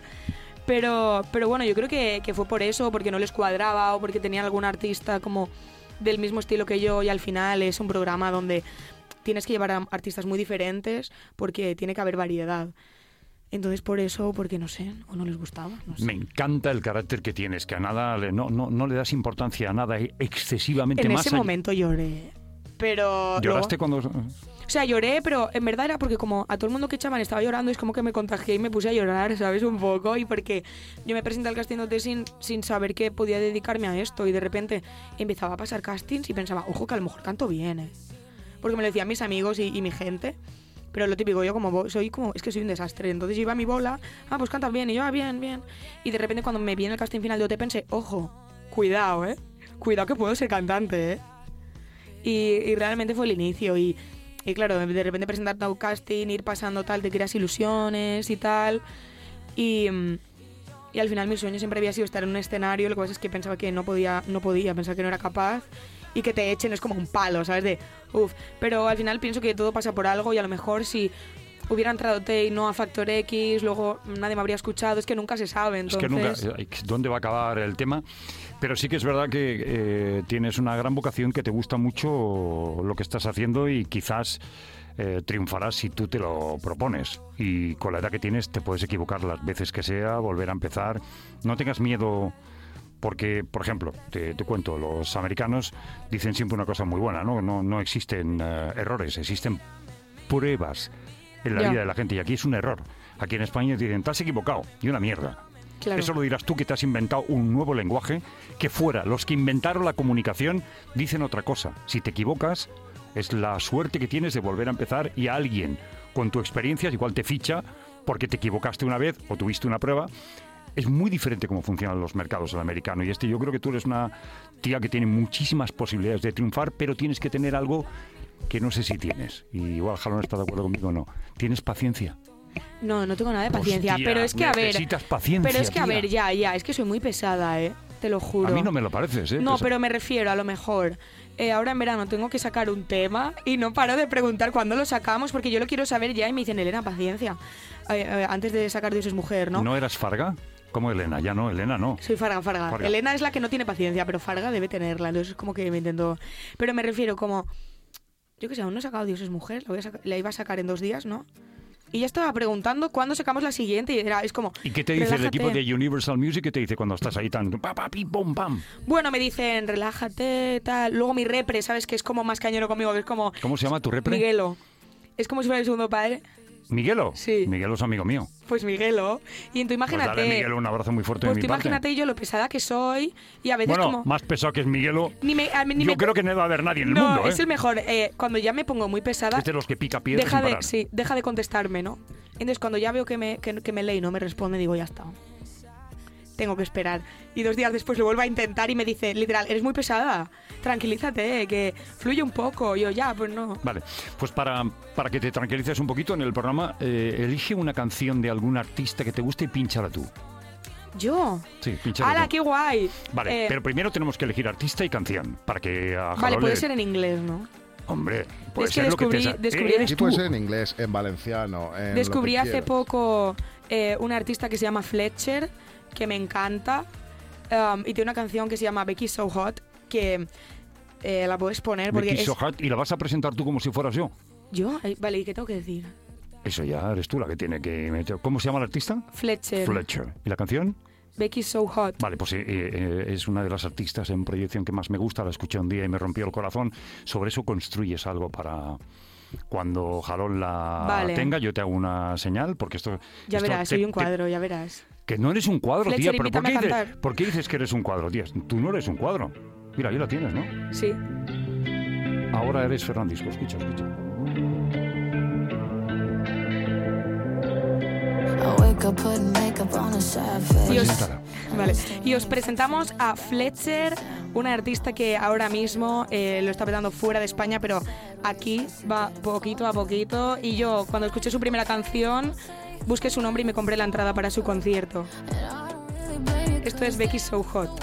Pero, pero bueno, yo creo que, que fue por eso, porque no les cuadraba o porque tenía algún artista como del mismo estilo que yo, y al final es un programa donde tienes que llevar a artistas muy diferentes porque tiene que haber variedad. Entonces por eso, porque no sé, o no les gustaba. No sé. Me encanta el carácter que tienes, que a nada, le- no, no, no le das importancia a nada excesivamente En más. ese allá- momento lloré, pero... ¿Lloraste luego- cuando...? O sea, lloré, pero en verdad era porque como a todo el mundo que echaban estaba llorando, es como que me contagié y me puse a llorar, ¿sabes? Un poco, y porque yo me presenté al casting de O T sin, sin saber que podía dedicarme a esto, y de repente empezaba a pasar castings y pensaba, ojo, que a lo mejor canto bien, ¿eh? Porque me lo decían mis amigos y, y mi gente, pero lo típico, yo como vo- soy como, es que soy un desastre, entonces yo iba a mi bola, ah, pues cantas bien, y yo, ah, bien, bien, y de repente cuando me vi en el casting final de O T pensé, ojo, cuidado, ¿eh? Cuidado que puedo ser cantante, ¿eh? Y, y realmente fue el inicio, y... Y claro, de repente presentarte a un casting, ir pasando tal, te creas ilusiones y tal. Y, mm, y al final mi sueño siempre había sido estar en un escenario. Lo que pasa es que pensaba que no podía, no podía, pensaba que no era capaz. Y que te echen es como un palo, ¿sabes? De, uff. Pero al final pienso que todo pasa por algo, y a lo mejor si hubiera entrado T y no a Factor X, luego nadie me habría escuchado. Es que nunca se sabe, entonces... Es que nunca, eh, ¿dónde va a acabar el tema? Pero sí que es verdad que eh, tienes una gran vocación, que te gusta mucho lo que estás haciendo, y quizás eh, triunfarás si tú te lo propones. Y con la edad que tienes te puedes equivocar las veces que sea, volver a empezar. No tengas miedo, porque, por ejemplo, te, te cuento, los americanos dicen siempre una cosa muy buena, ¿no? No, no existen eh, errores, existen pruebas en la Ya. vida de la gente, y aquí es un error. Aquí en España te dicen, te has equivocado, y una mierda. Claro. Eso lo dirás tú, que te has inventado un nuevo lenguaje, que fuera. Los que inventaron la comunicación dicen otra cosa. Si te equivocas, es la suerte que tienes de volver a empezar, y a alguien con tu experiencia igual te ficha porque te equivocaste una vez o tuviste una prueba. Es muy diferente cómo funcionan los mercados el americano, y este yo creo que tú eres una tía que tiene muchísimas posibilidades de triunfar, pero tienes que tener algo que no sé si tienes. Y igual Jalón está de acuerdo conmigo o no. ¿Tienes paciencia? No, no tengo nada de paciencia, Hostia, pero es que a ver... necesitas paciencia, Pero es que a tía. ver, ya, ya, es que soy muy pesada, ¿eh? Te lo juro. A mí no me lo pareces, ¿eh? No, Pues- pero me refiero, a lo mejor, eh, ahora en verano tengo que sacar un tema y no paro de preguntar cuándo lo sacamos, porque yo lo quiero saber ya, y me dicen, Elena, paciencia, Eh, eh, antes de sacar Dios es mujer, ¿no? ¿No eras Farga? ¿Cómo Elena? Ya no, Elena no. Soy Farga, Farga, Farga. Elena es la que no tiene paciencia, pero Farga debe tenerla, entonces es como que me intento... Pero me refiero como, yo que sé, aún no he sacado Dios es mujer, la, voy a saca- la iba a sacar en dos días, ¿no? Y ya estaba preguntando cuándo sacamos la siguiente, y era, es como... ¿Y qué te dice el relájate. equipo de Universal Music? ¿Qué te dice cuando estás ahí tan... Pa, pa, pi, pom, pam? Bueno, me dicen, relájate, tal. Luego mi repre, ¿sabes? Que es como más cañero conmigo, que es como... ¿Cómo se llama tu repre? Miguelo. Es como si fuera el segundo padre. ¿Miguelo? Sí. Miguelo es amigo mío. Pues Miguelo. Y en tu Pues imagínate... dale a Miguelo un abrazo muy fuerte pues de tú mi parte. imagínate yo lo pesada que soy, y a veces Bueno, como... más pesado que es Miguelo, Ni me, a mí- ni yo me- creo que no va a haber nadie en el no, mundo, ¿eh? es el mejor. Eh, cuando ya me pongo muy pesada, Es de los que pica piedra deja sin de, parar. sí, deja de contestarme, ¿no? Entonces cuando ya veo que me, que, que me lee y no me responde, digo, ya está. Tengo que esperar. Y dos días después lo vuelvo a intentar y me dice, literal, eres muy pesada, tranquilízate, eh, que fluye un poco. Y yo, ya, pues no. Vale, pues para, para que te tranquilices un poquito en el programa, eh, elige una canción de algún artista que te guste y pínchala tú. ¿Yo? Sí, pínchala ¡Hala, tú. qué guay! Vale, Eh, pero primero tenemos que elegir artista y canción, para que a Vale, Jalón puede le- ser en inglés, ¿no? Hombre, puede Es que ser lo que te... descubrí- sa- descubrí Eh, en- Sí, tú. puede ser en inglés, en valenciano, en Descubrí lo que hace quieras. poco eh, un artista que se llama Fletcher, que me encanta, um, y tiene una canción que se llama Becky So Hot, que eh, la puedes poner porque Becky es... So Hot, y la vas a presentar tú como si fueras yo. ¿Yo? Ay, vale, ¿y qué tengo que decir? Eso ya eres tú la que tiene que meter. ¿Cómo se llama el artista? Fletcher. Fletcher. ¿Y la canción? Becky So Hot. Vale, pues eh, eh, es una de las artistas en proyección que más me gusta. La escuché un día y me rompió el corazón. Sobre eso construyes algo para cuando Jalón la Vale. tenga. Yo te hago una señal, porque esto... Ya esto verás, te- soy un te- cuadro, ya verás. que no eres un cuadro, Fletcher, tía. ¿Pero por invítame qué, a dices, cantar. por qué dices que eres un cuadro, tía? Tú no eres un cuadro. Mira, ahí la tienes, ¿no? Sí. Ahora eres Fernandisco. Escucha, escucha. I wake up putting makeup on a sad face. Y os, Preséntala. vale. Y os presentamos a Fletcher, una artista que ahora mismo eh, lo está petando fuera de España, pero aquí va poquito a poquito. Y yo, cuando escuché su primera canción, busqué su nombre y me compré la entrada para su concierto. Esto es Becky's So Hot.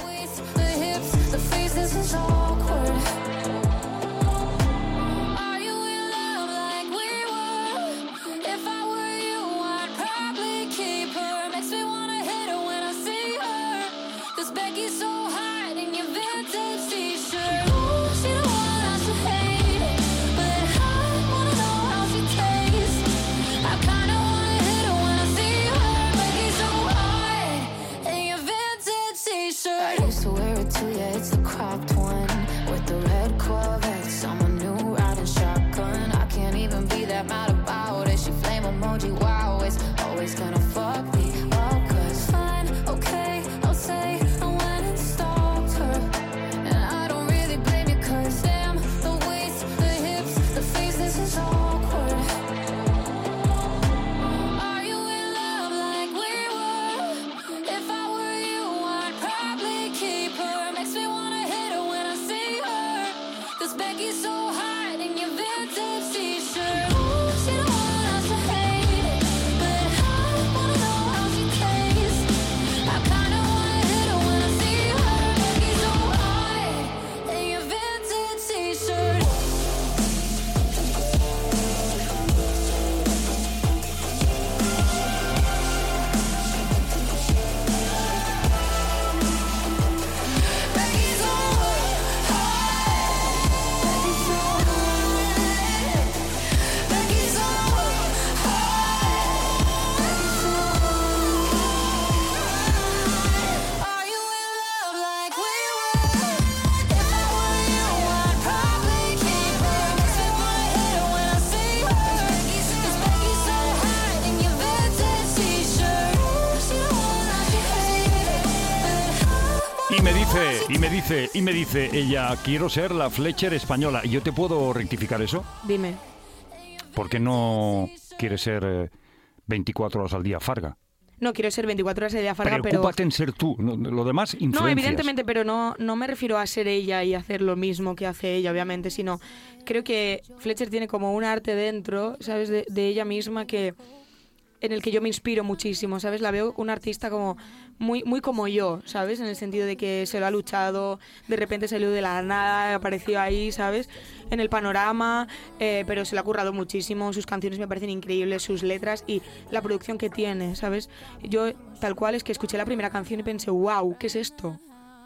Y me dice, y me dice ella, quiero ser la Fletcher española. ¿Y yo te puedo rectificar eso? Dime. ¿Por qué no quieres ser eh, veinticuatro horas al día Farga? No, quiero ser veinticuatro horas al día Farga, pero... Preocúpate en ser tú, no, lo demás influencias. No, evidentemente, pero no, no me refiero a ser ella y hacer lo mismo que hace ella, obviamente, sino creo que Fletcher tiene como un arte dentro, ¿sabes?, de, de ella misma que... en el que yo me inspiro muchísimo, ¿sabes? La veo una artista como muy, muy como yo, ¿sabes? En el sentido de que se lo ha luchado, de repente salió de la nada, apareció ahí, ¿sabes? En el panorama, eh, pero se lo ha currado muchísimo, sus canciones me parecen increíbles, sus letras y la producción que tiene, ¿sabes? Yo, tal cual, es que escuché la primera canción y pensé, wow, ¿qué es esto?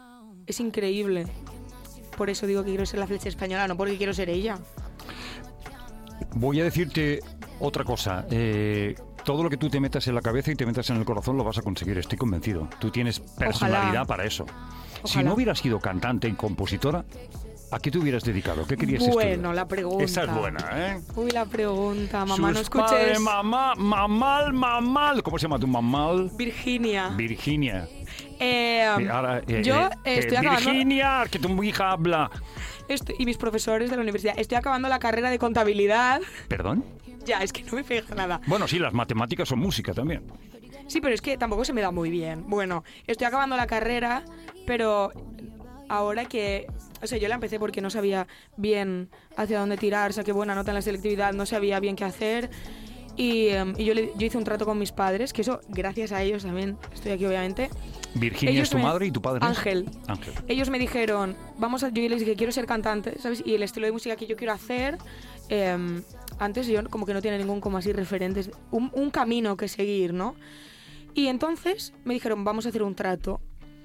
Es increíble. Por eso digo que quiero ser la Fletcher española, no porque quiero ser ella. Voy a decirte otra cosa, eh... todo lo que tú te metas en la cabeza y te metas en el corazón lo vas a conseguir, estoy convencido. Tú tienes personalidad Ojalá. para eso. Ojalá. Si no hubieras sido cantante y compositora, ¿a qué te hubieras dedicado? ¿Qué querías bueno, estudiar? Bueno, la pregunta. Esa es buena, ¿eh? Uy, la pregunta. Mamá, Sus no escuches. Padre, mamá, mamal, mamal. ¿Cómo se llama tu mamal? Virginia. Virginia. Eh, Ahora, eh, yo eh, estoy eh, acabando... Virginia, que tu hija habla. Estoy, y mis profesores de la universidad. Estoy acabando la carrera de contabilidad. ¿Perdón? Ya, es que no me pega nada. Bueno, sí, las matemáticas son música también. Sí, pero es que tampoco se me da muy bien. Bueno, estoy acabando la carrera, pero ahora que... O sea, yo la empecé porque no sabía bien hacia dónde tirar, saqué buena nota en la selectividad, no sabía bien qué hacer. Y, um, y yo, le, yo hice un trato con mis padres, que eso, gracias a ellos también, estoy aquí obviamente. Virginia ellos es tu me... madre y tu padre Ángel. es... Ángel. Ellos me dijeron, vamos a... Yo les dije, quiero ser cantante, ¿sabes? Y el estilo de música que yo quiero hacer... Eh, antes yo como que no tenía ningún como así referentes, un, un camino que seguir, ¿no? Y entonces me dijeron, vamos a hacer un trato.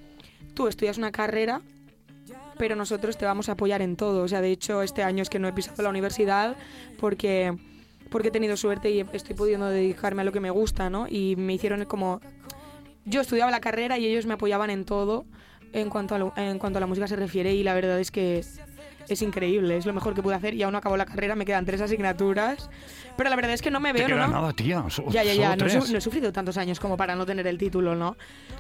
Tú estudias una carrera, pero nosotros te vamos a apoyar en todo. O sea, de hecho, este año es que no he pisado la universidad porque, porque he tenido suerte y estoy pudiendo dedicarme a lo que me gusta, ¿no? Y me hicieron como... Yo estudiaba la carrera y ellos me apoyaban en todo en cuanto a, lo, en cuanto a la música se refiere y la verdad es que... Es increíble, es lo mejor que pude hacer y aún no acabo la carrera, me quedan tres asignaturas. Pero la verdad es que no me veo... Te queda ¿no? nada, tía. So, ya, ya, ya, no, tres. no he sufrido tantos años como para no tener el título, ¿no?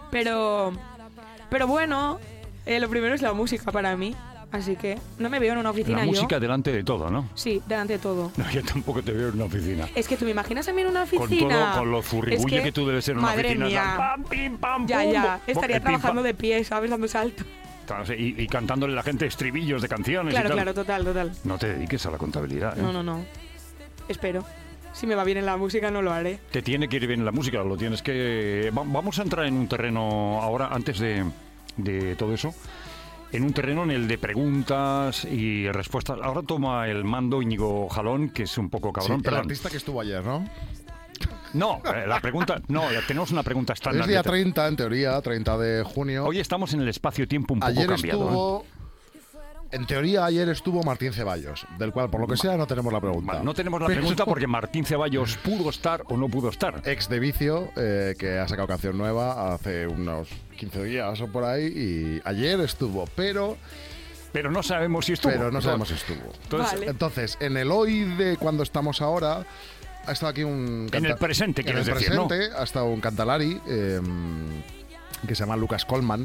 Pero, pero bueno, eh, lo primero es la música para mí. Así que no me veo en una oficina La yo. música delante de todo, ¿no? Sí, delante de todo. No, yo tampoco te veo en una oficina. Es que tú me imaginas a mí en una oficina. Con todo, con lo zurrigulle es que, que tú debes ser en una madre oficina. Mía. Pam, pim, pam, ya, pum, ya. Estaría pim, trabajando pam. de pie, ¿sabes? Dando salto. Y, y cantándole a la gente estribillos de canciones Claro, y tal. claro, total, total. No te dediques a la contabilidad, ¿eh? No, no, no. Espero. si me va bien en la música no lo haré. Te tiene que ir bien la música, lo tienes que... Va- vamos a entrar en un terreno ahora, antes de, de todo eso, en un terreno en el de preguntas y respuestas. Ahora toma el mando Íñigo Jalón, que es un poco Sí, cabrón. el perdón. artista que estuvo ayer, ¿no? No, eh, la pregunta... No, tenemos una pregunta estándar. Es día treinta, en teoría, treinta de junio. Hoy estamos en el espacio-tiempo un poco Ayer cambiado. ¿eh? estuvo... En teoría, ayer estuvo Martín Ceballos, del cual, por lo que sea, no tenemos la pregunta. Vale, no tenemos la Pero- pregunta porque Martín Ceballos pudo estar o no pudo estar. Ex de Vicio, eh, que ha sacado canción nueva hace unos quince días o por ahí, y ayer estuvo, pero... Pero no sabemos si estuvo. Pero no sabemos si estuvo. Entonces, Vale. Entonces, en el hoy de cuando estamos ahora, ha estado aquí un... En el presente, en quieres el decir, ¿no? presente ha estado un cantalari eh, que se llama Lucas Colman,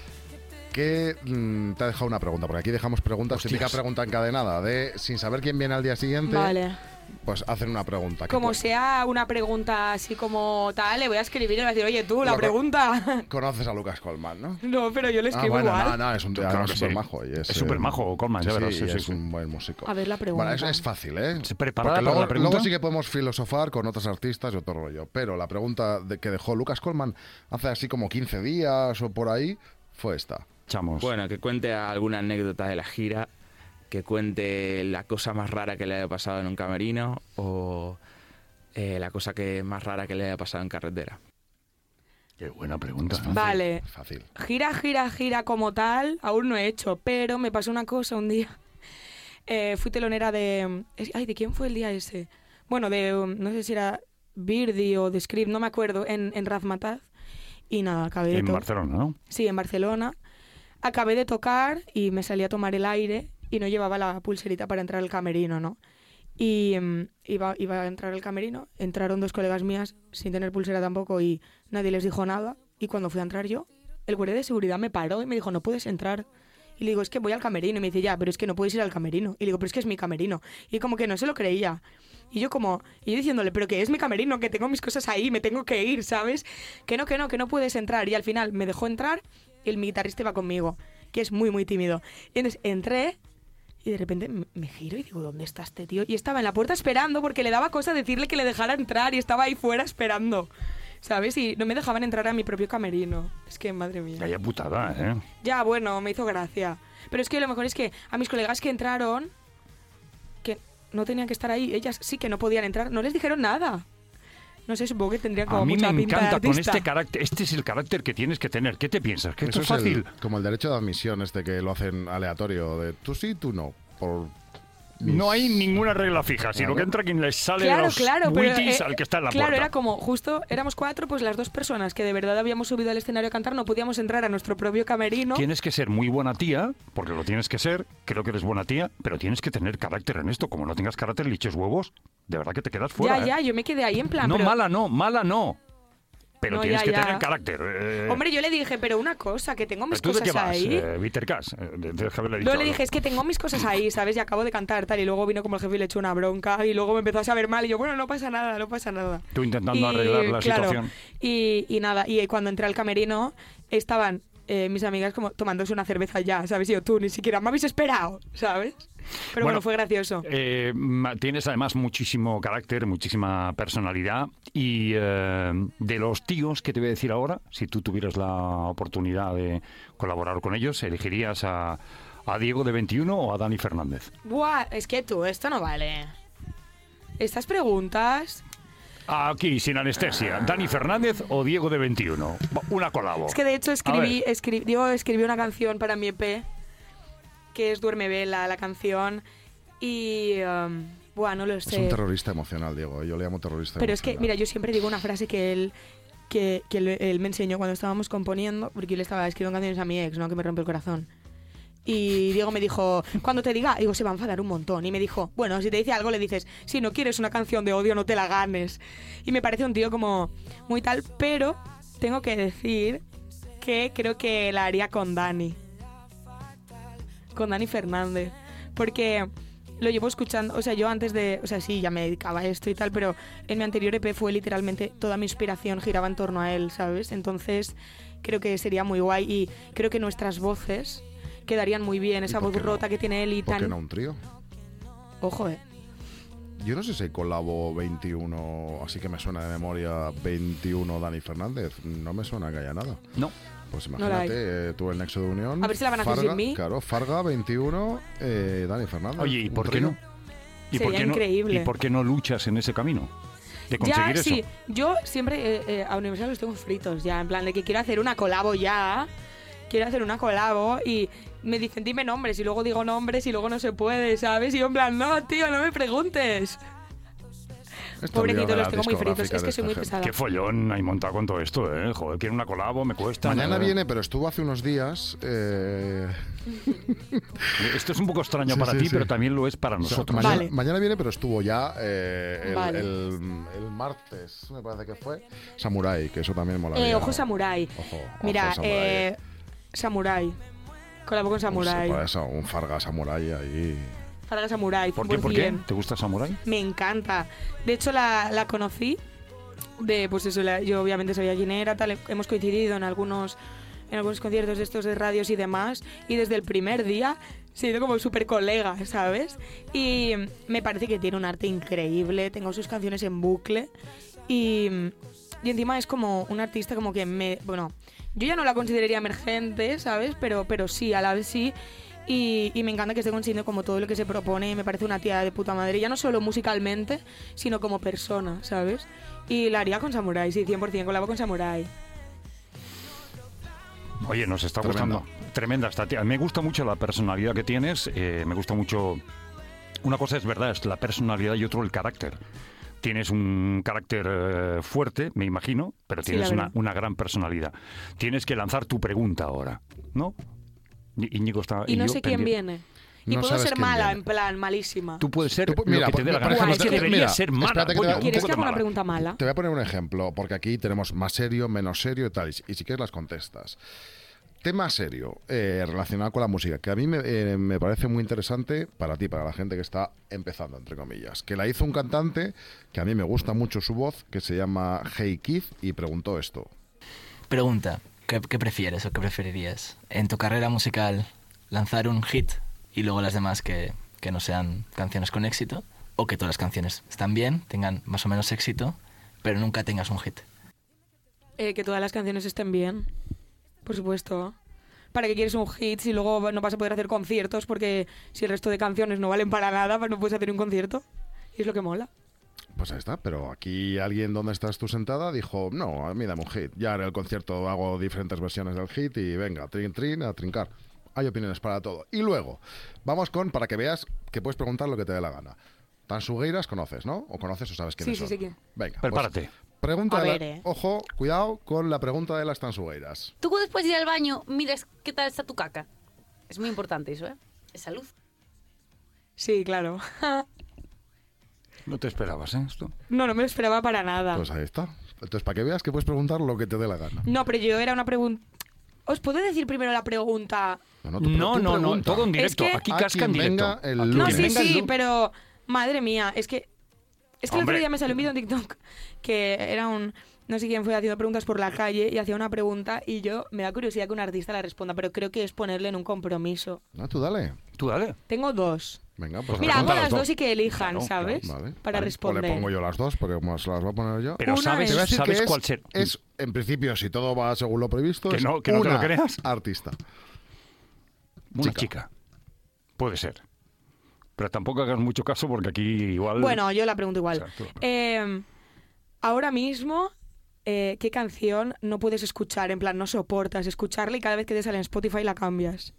que mm, te ha dejado una pregunta, porque aquí dejamos preguntas, Hostias. típica pregunta encadenada, de sin saber quién viene al día siguiente, Vale. pues hacen una pregunta. que Como cu- sea una pregunta así como tal, le voy a escribir y le voy a decir, oye, tú, la Lo co- pregunta. Conoces a Lucas Colman, ¿no? No, pero yo le Ah, escribo bueno, igual. no, no, es un tío Claro además que súper sí. majo. Y es Es súper eh, majo, Colman, ya sí, verás, sí, sí, sí, es sí. un buen músico. A ver la pregunta. Bueno, es, es fácil, ¿eh? ¿Preparada Porque para luego, la pregunta? luego sí que podemos filosofar con otros artistas y otro rollo. Pero la pregunta de que dejó Lucas Colman hace así como quince días o por ahí fue esta. Chamos. Bueno, que cuente alguna anécdota de la gira, que cuente la cosa más rara que le haya pasado en un camerino o eh, la cosa que más rara que le haya pasado en carretera. Qué buena pregunta. Es fácil, Vale. es fácil. Gira, gira, gira como tal, aún no he hecho, pero me pasó una cosa un día. Eh, fui telonera de... es- Ay, ¿de quién fue el día ese? Bueno, de... um, no sé si era Birdie o de Script, no me acuerdo, en, en Razmataz. Y nada, acabé de En to- Barcelona, ¿no? Sí, en Barcelona. Acabé de tocar y me salí a tomar el aire y no llevaba la pulserita para entrar al camerino, ¿no? Y mm, iba, iba a entrar al camerino, entraron dos colegas mías sin tener pulsera tampoco y nadie les dijo nada. Y cuando fui a entrar yo, el guardia de seguridad me paró y me dijo, no puedes entrar. Y le digo, es que voy al camerino. Y me dice, ya, pero es que no puedes ir al camerino. Y le digo, pero es que es mi camerino. Y como que no se lo creía. Y yo como, y yo diciéndole, pero que es mi camerino, que tengo mis cosas ahí, me tengo que ir, ¿sabes? Que no, que no, que no puedes entrar. Y al final me dejó entrar y el mi guitarrista iba conmigo, que es muy, muy tímido. Y entonces entré y de repente me- me giro y digo, ¿dónde está este tío? Y estaba en la puerta esperando porque le daba cosa decirle que le dejara entrar y estaba ahí fuera esperando, ¿sabes? Y no me dejaban entrar a mi propio camerino. Es que, madre mía. Vaya putada, ¿eh? Ya, bueno, me hizo gracia. Pero es que lo mejor es que a mis colegas que entraron, que no tenían que estar ahí, ellas sí que no podían entrar, no les dijeron nada. No sé, supongo que tendrían como A mí mucha me pinta de encanta con artista. este carácter. Este es el carácter que tienes que tener. ¿Qué te piensas? ¿Que esto Eso es es el- fácil? como el derecho de admisión este que lo hacen aleatorio, de tú sí, tú no. Por mis- No hay ninguna regla fija, sino Claro. que entra quien les sale Claro, los claro, pero, witties eh, al que está en la claro, puerta. era como, justo éramos cuatro, pues las dos personas que de verdad habíamos subido al escenario a cantar no podíamos entrar a nuestro propio camerino. Tienes que ser muy buena tía, porque lo tienes que ser, creo que eres buena tía, pero tienes que tener carácter en esto. Como no tengas carácter, liches huevos, de verdad que te quedas fuera. ya, ¿eh? ya, yo me quedé ahí en plan, No, pero- mala no, mala no. Pero No, tienes ya, que ya. tener carácter. eh. Hombre, yo le dije, pero una cosa, que tengo mis ¿Tú de cosas qué vas, ahí. eh, Bitter Cash? Eh, de- de- haberle dicho Luego le algo. dije, es que tengo mis cosas ahí, ¿sabes? Y acabo de cantar, tal. Y luego vino como el jefe y le echó una bronca. Y luego me empezó a saber mal. Y yo, bueno, no pasa nada, no pasa nada. Tú intentando Y, arreglar la claro, situación. Y, y nada, y cuando entré al camerino, estaban eh, mis amigas como tomándose una cerveza ya, ¿sabes? Y yo, tú ni siquiera me habéis esperado, ¿sabes? Pero bueno, Bueno, fue gracioso. Eh, ma- tienes además muchísimo carácter, muchísima personalidad y eh, de los tíos que te voy a decir ahora, si tú tuvieras la oportunidad de colaborar con ellos, ¿elegirías a, a Diego de veintiuno o a Dani Fernández? Buah, es que tú, esto no vale. Estas preguntas... Aquí, sin anestesia, ¿Dani Fernández o Diego de veintiuno? Una colabo. Es que de hecho A escribí, ver. escri- Diego escribió una canción para mi E P, que es Duerme Vela, la canción, y... um, buah, no lo Es sé. un terrorista emocional, Diego. Yo le llamo terrorista Pero es que, emocional. mira, yo siempre digo una frase que él, que, que él, él me enseñó cuando estábamos componiendo, porque él estaba escribiendo canciones a mi ex, ¿no? Que me rompió el corazón. Y Diego me dijo, cuando te diga, digo, se va a enfadar un montón. Y me dijo, bueno, si te dice algo, le dices, si no quieres una canción de odio, no te la ganes. Y me parece un tío como muy tal, pero tengo que decir que creo que la haría con Dani. Con Dani Fernández. Porque lo llevo escuchando, o sea, yo antes de, o sea, sí, ya me dedicaba a esto y tal, pero en mi anterior E P fue literalmente toda mi inspiración giraba en torno a él, ¿sabes? Entonces creo que sería muy guay y creo que nuestras voces quedarían muy bien, esa ¿Y por voz qué no? rota que tiene él y ¿Por tan... qué no un trío? Ojo, eh. Yo no sé si colabo veintiuno, así que me suena de memoria veintiuno Dani Fernández. No me suena que haya nada. No. Pues No imagínate, la hay. eh, tú el nexo de unión. A ver si la van a hacer Farga, sin mí. Claro, Farga veintiuno, eh, Dani Fernández. Oye, ¿y Un por qué trío. no? ¿Y Sería por qué no, increíble. ¿Y por qué no luchas en ese camino? De conseguir Ya, eso. sí. Yo siempre eh, eh, a Universal los tengo fritos ya, en plan de que quiero hacer una colabo ya. Quiero hacer una colabo y me dicen dime nombres y luego digo nombres y luego no se puede, ¿sabes? Y yo en plan, no, tío, no me preguntes. Esto Pobrecito, olvídame los las tengo muy fritos. discográficas Es que de soy muy esta gente. pesada. Qué follón hay montado con todo esto, ¿eh? Joder, quiero una colabo, me cuesta. Mañana ¿no? viene, pero estuvo hace unos días. eh, Esto es un poco extraño Sí, para sí, ti, sí. pero también lo es para o sea, nosotros. mañana, Vale. mañana viene, pero estuvo ya eh, el, Vale. el- el martes, me parece que fue. Samurai, que eso también mola. Eh, ojo Samurai. Ojo, ojo, Mira, Samurai. eh, Samurai. Colabo con Samurai. Pues, pues eso, un Farga Samurai ahí. Farga Samurai. ¿Por qué? ¿Por qué? cien por cien. ¿Te gusta Samurai? Me encanta. De hecho, la, la conocí de, pues eso, la- yo obviamente sabía quién era, tal, hemos coincidido en algunos, en algunos conciertos de estos de radios y demás, y desde el primer día se ha ido como súper colega, ¿sabes? Y me parece que tiene un arte increíble, tengo sus canciones en bucle, y, y encima es como un artista como que me, bueno, yo ya no la consideraría emergente, ¿sabes? Pero, pero sí, a la vez sí. Y, y me encanta que esté consiguiendo como todo lo que se propone. Me parece una tía de puta madre. Ya no solo musicalmente, sino como persona, ¿sabes? Y la haría con Samurai, sí, cien por cien. Colabo con Samurai. Oye, nos está Tremenda. gustando. Tremenda esta tía. Me gusta mucho la personalidad que tienes. eh, me gusta mucho... Una cosa es verdad, es la personalidad y otro el carácter. Tienes un carácter eh, fuerte, me imagino, pero Sí, tienes la una, verdad. una gran personalidad. Tienes que lanzar tu pregunta ahora, ¿no? Í- Íñigo está... Y no yo sé quién pendiente. viene. Y No puedo sabes ser quién mala, viene. en plan, malísima. Tú puedes ser Tú pu- lo mira, que te dé la por- gana. por Es que ejemplo, deberías mira, ser mala. espérate que coño, te- un ¿Quieres poco que de haga una mala. pregunta mala? Te voy a poner un ejemplo, porque aquí tenemos más serio, menos serio y tal. Y, y si quieres las contestas. Tema serio, eh, relacionado con la música, que a mí me, eh, me parece muy interesante para ti, para la gente que está empezando, entre comillas. Que la hizo un cantante, que a mí me gusta mucho su voz, que se llama Hey Keith, y preguntó esto. Pregunta, ¿qué, qué prefieres o qué preferirías? ¿En tu carrera musical lanzar un hit y luego las demás que, que no sean canciones con éxito? ¿O que todas las canciones están bien, tengan más o menos éxito, pero nunca tengas un hit? Eh, que todas las canciones estén bien. Por supuesto. ¿Para qué quieres un hit si luego no vas a poder hacer conciertos? Porque si el resto de canciones no valen para nada, pues no puedes hacer un concierto. Y es lo que mola. Pues ahí está, pero aquí alguien donde estás tú sentada dijo, no, a mí dame un hit. Ya en el concierto hago diferentes versiones del hit y venga, trin, trin, a trincar. Hay opiniones para todo. Y luego, vamos con, para que veas que puedes preguntar lo que te dé la gana. Tansugueiras conoces, ¿no? ¿O conoces o sabes quiénes Sí, sí, son? sí, quién. Venga, Prepárate. pues, pregunta A de la- ver, eh. Ojo, cuidado con la pregunta de las tansugueiras. Tú después de ir al baño miras qué tal está tu caca. Es muy importante eso, ¿eh? Es salud. Sí, claro. No te esperabas, ¿eh? Esto. No, no me lo esperaba para nada. Pues ahí está. Entonces, para que veas que puedes preguntar lo que te dé la gana. No, pero yo era una pregunta... ¿Os puedo decir primero la pregunta? No, no, tú- No, tú no, no, pregunta. todo en directo. Es que- Aquí A casca en quien directo. venga el A quien No, lunes. sí, venga el sí, lu- pero... Madre mía, es que... Es que el Hombre. otro día me salió un vídeo en TikTok que era un... No sé quién fue haciendo preguntas por la calle y hacía una pregunta y yo me da curiosidad que un artista la responda, pero creo que es ponerle en un compromiso. No, tú dale. Tú dale. Tengo dos. Venga, pues Mira, pregunta hago las las dos. dos y que elijan, Claro, ¿sabes? Vale. Para Vale. responder. O le pongo yo las dos, porque como se las voy a poner yo. Pero Una sabes, Te voy a decir sabes que es, cuál ser. es, en principio, si todo va según lo previsto, Que es no- que no te lo una creas. artista. Una chica. chica. Puede ser. Pero tampoco hagas mucho caso porque aquí igual... Bueno, yo la pregunto igual. O sea, tú la preguntas. Eh, ahora mismo, eh, ¿qué canción no puedes escuchar? En plan, no soportas escucharla y cada vez que te sale en Spotify la cambias.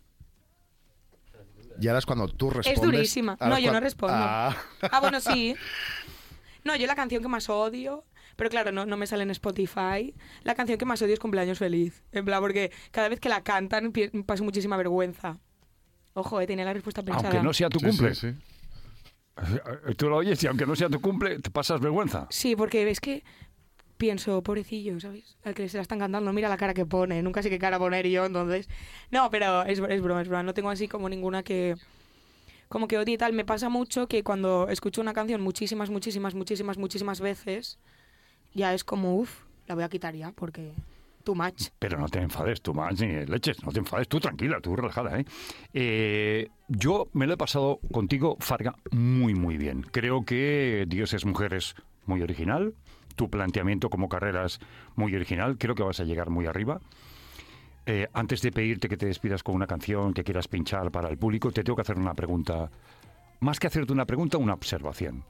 Y ahora es cuando tú respondes. Es durísima. ahora No, es yo no cuando- respondo. Ah. Ah, bueno, sí. No, yo la canción que más odio, pero claro, no, no me sale en Spotify. La canción que más odio es Cumpleaños Feliz. En plan, porque cada vez que la cantan pi- paso muchísima vergüenza. Ojo, eh, tenía la respuesta pensada. Aunque no sea tu Sí, cumple. sí, sí. Tú lo oyes y aunque no sea tu cumple, te pasas vergüenza. Sí, porque ves que pienso, pobrecillo, ¿sabes? Al que se la están cantando, mira la cara que pone. Nunca sé qué cara poner yo, entonces... No, pero es, es broma, es broma. No tengo así como ninguna que... Como que odie y tal. Me pasa mucho que cuando escucho una canción muchísimas, muchísimas, muchísimas, muchísimas veces, ya es como, uff, la voy a quitar ya, porque... too much. Pero no te enfades, tú más ni leches, no te enfades, tú tranquila, tú relajada, ¿eh? Eh, yo me lo he pasado contigo, Farga, muy, muy bien. Creo que Dios es mujer es muy original, tu planteamiento como carrera es muy original, creo que vas a llegar muy arriba. Eh, antes de pedirte que te despidas con una canción que quieras pinchar para el público, te tengo que hacer una pregunta. Más que hacerte una pregunta, una observación.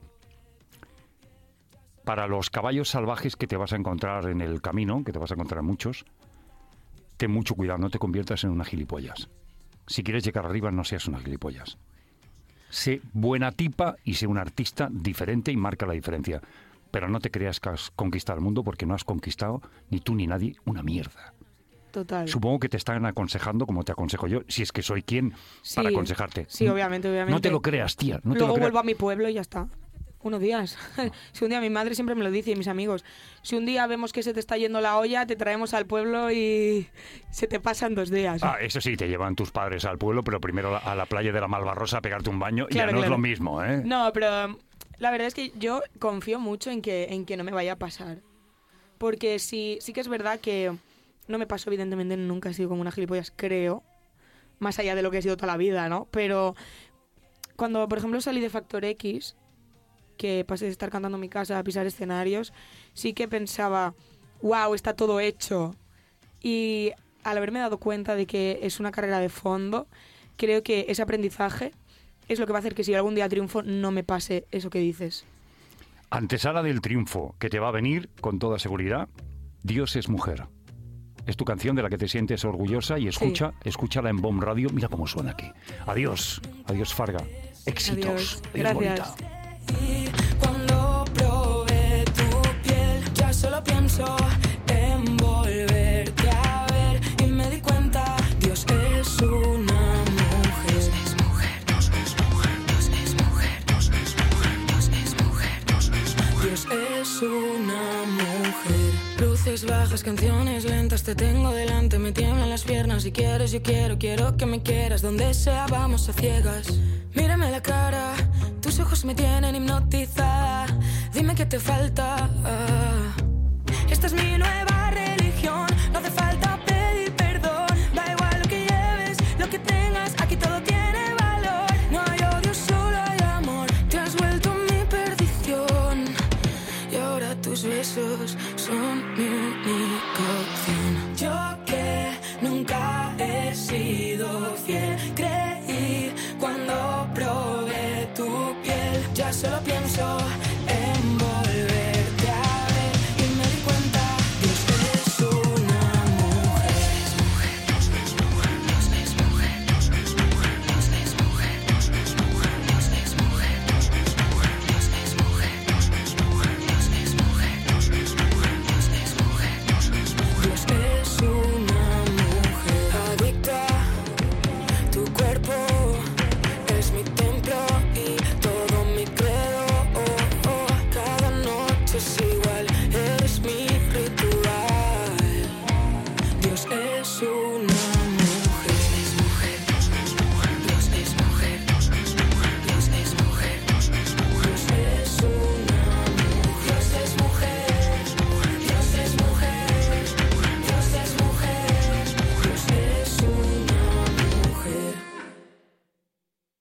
Para los caballos salvajes que te vas a encontrar en el camino, que te vas a encontrar muchos, ten mucho cuidado, no te conviertas en una gilipollas. Si quieres llegar arriba, no seas una gilipollas. Sé buena tipa y sé un artista diferente y marca la diferencia. Pero no te creas que has conquistado el mundo, porque no has conquistado, ni tú ni nadie, una mierda. Total. Supongo que te están aconsejando como te aconsejo yo, si es que soy quien Sí, para aconsejarte. Sí, obviamente, obviamente. No te lo creas, tía. No te Luego lo creas. vuelvo a mi pueblo y ya está. Unos días. Si un día, mi madre siempre me lo dice y mis amigos, si un día vemos que se te está yendo la olla, te traemos al pueblo y se te pasan dos días. Ah, eso sí, te llevan tus padres al pueblo, pero primero a la playa de la Malvarrosa a pegarte un baño. Claro, ya no claro. es lo mismo, ¿eh? No, pero la verdad es que yo confío mucho en que, en que no me vaya a pasar. Porque sí, sí que es verdad que no me pasó, evidentemente, nunca he sido como una gilipollas, creo. Más allá de lo que he sido toda la vida, ¿no? Pero cuando, por ejemplo, salí de Factor X, que pasé de estar cantando en mi casa a pisar escenarios, sí que pensaba, wow, está todo hecho. Y al haberme dado cuenta de que es una carrera de fondo, creo que ese aprendizaje es lo que va a hacer que si algún día triunfo no me pase eso que dices. Antesala del triunfo que te va a venir, con toda seguridad, Dios es mujer. Es tu canción de la que te sientes orgullosa y escucha, Sí. escúchala en Bomb Radio. Mira cómo suena aquí. Adiós, adiós Farga. Éxitos. Adiós. Adiós, Gracias. bonita. Cuando probé tu piel, ya solo pienso en volverte a ver. Y me di cuenta, Dios es una mujer. Dios es mujer, Dios es mujer, Dios es mujer, Dios es mujer, Dios es mujer, Dios es mujer. Dios es una mujer. Luces bajas, canciones lentas, te tengo delante, me tiemblan las piernas. Si quieres, yo quiero, quiero que me quieras. Donde sea, vamos a ciegas. Mírame la cara, tus ojos me tienen hipnotizada. Dime qué te falta. Esta es mi nueva religión, no hace falta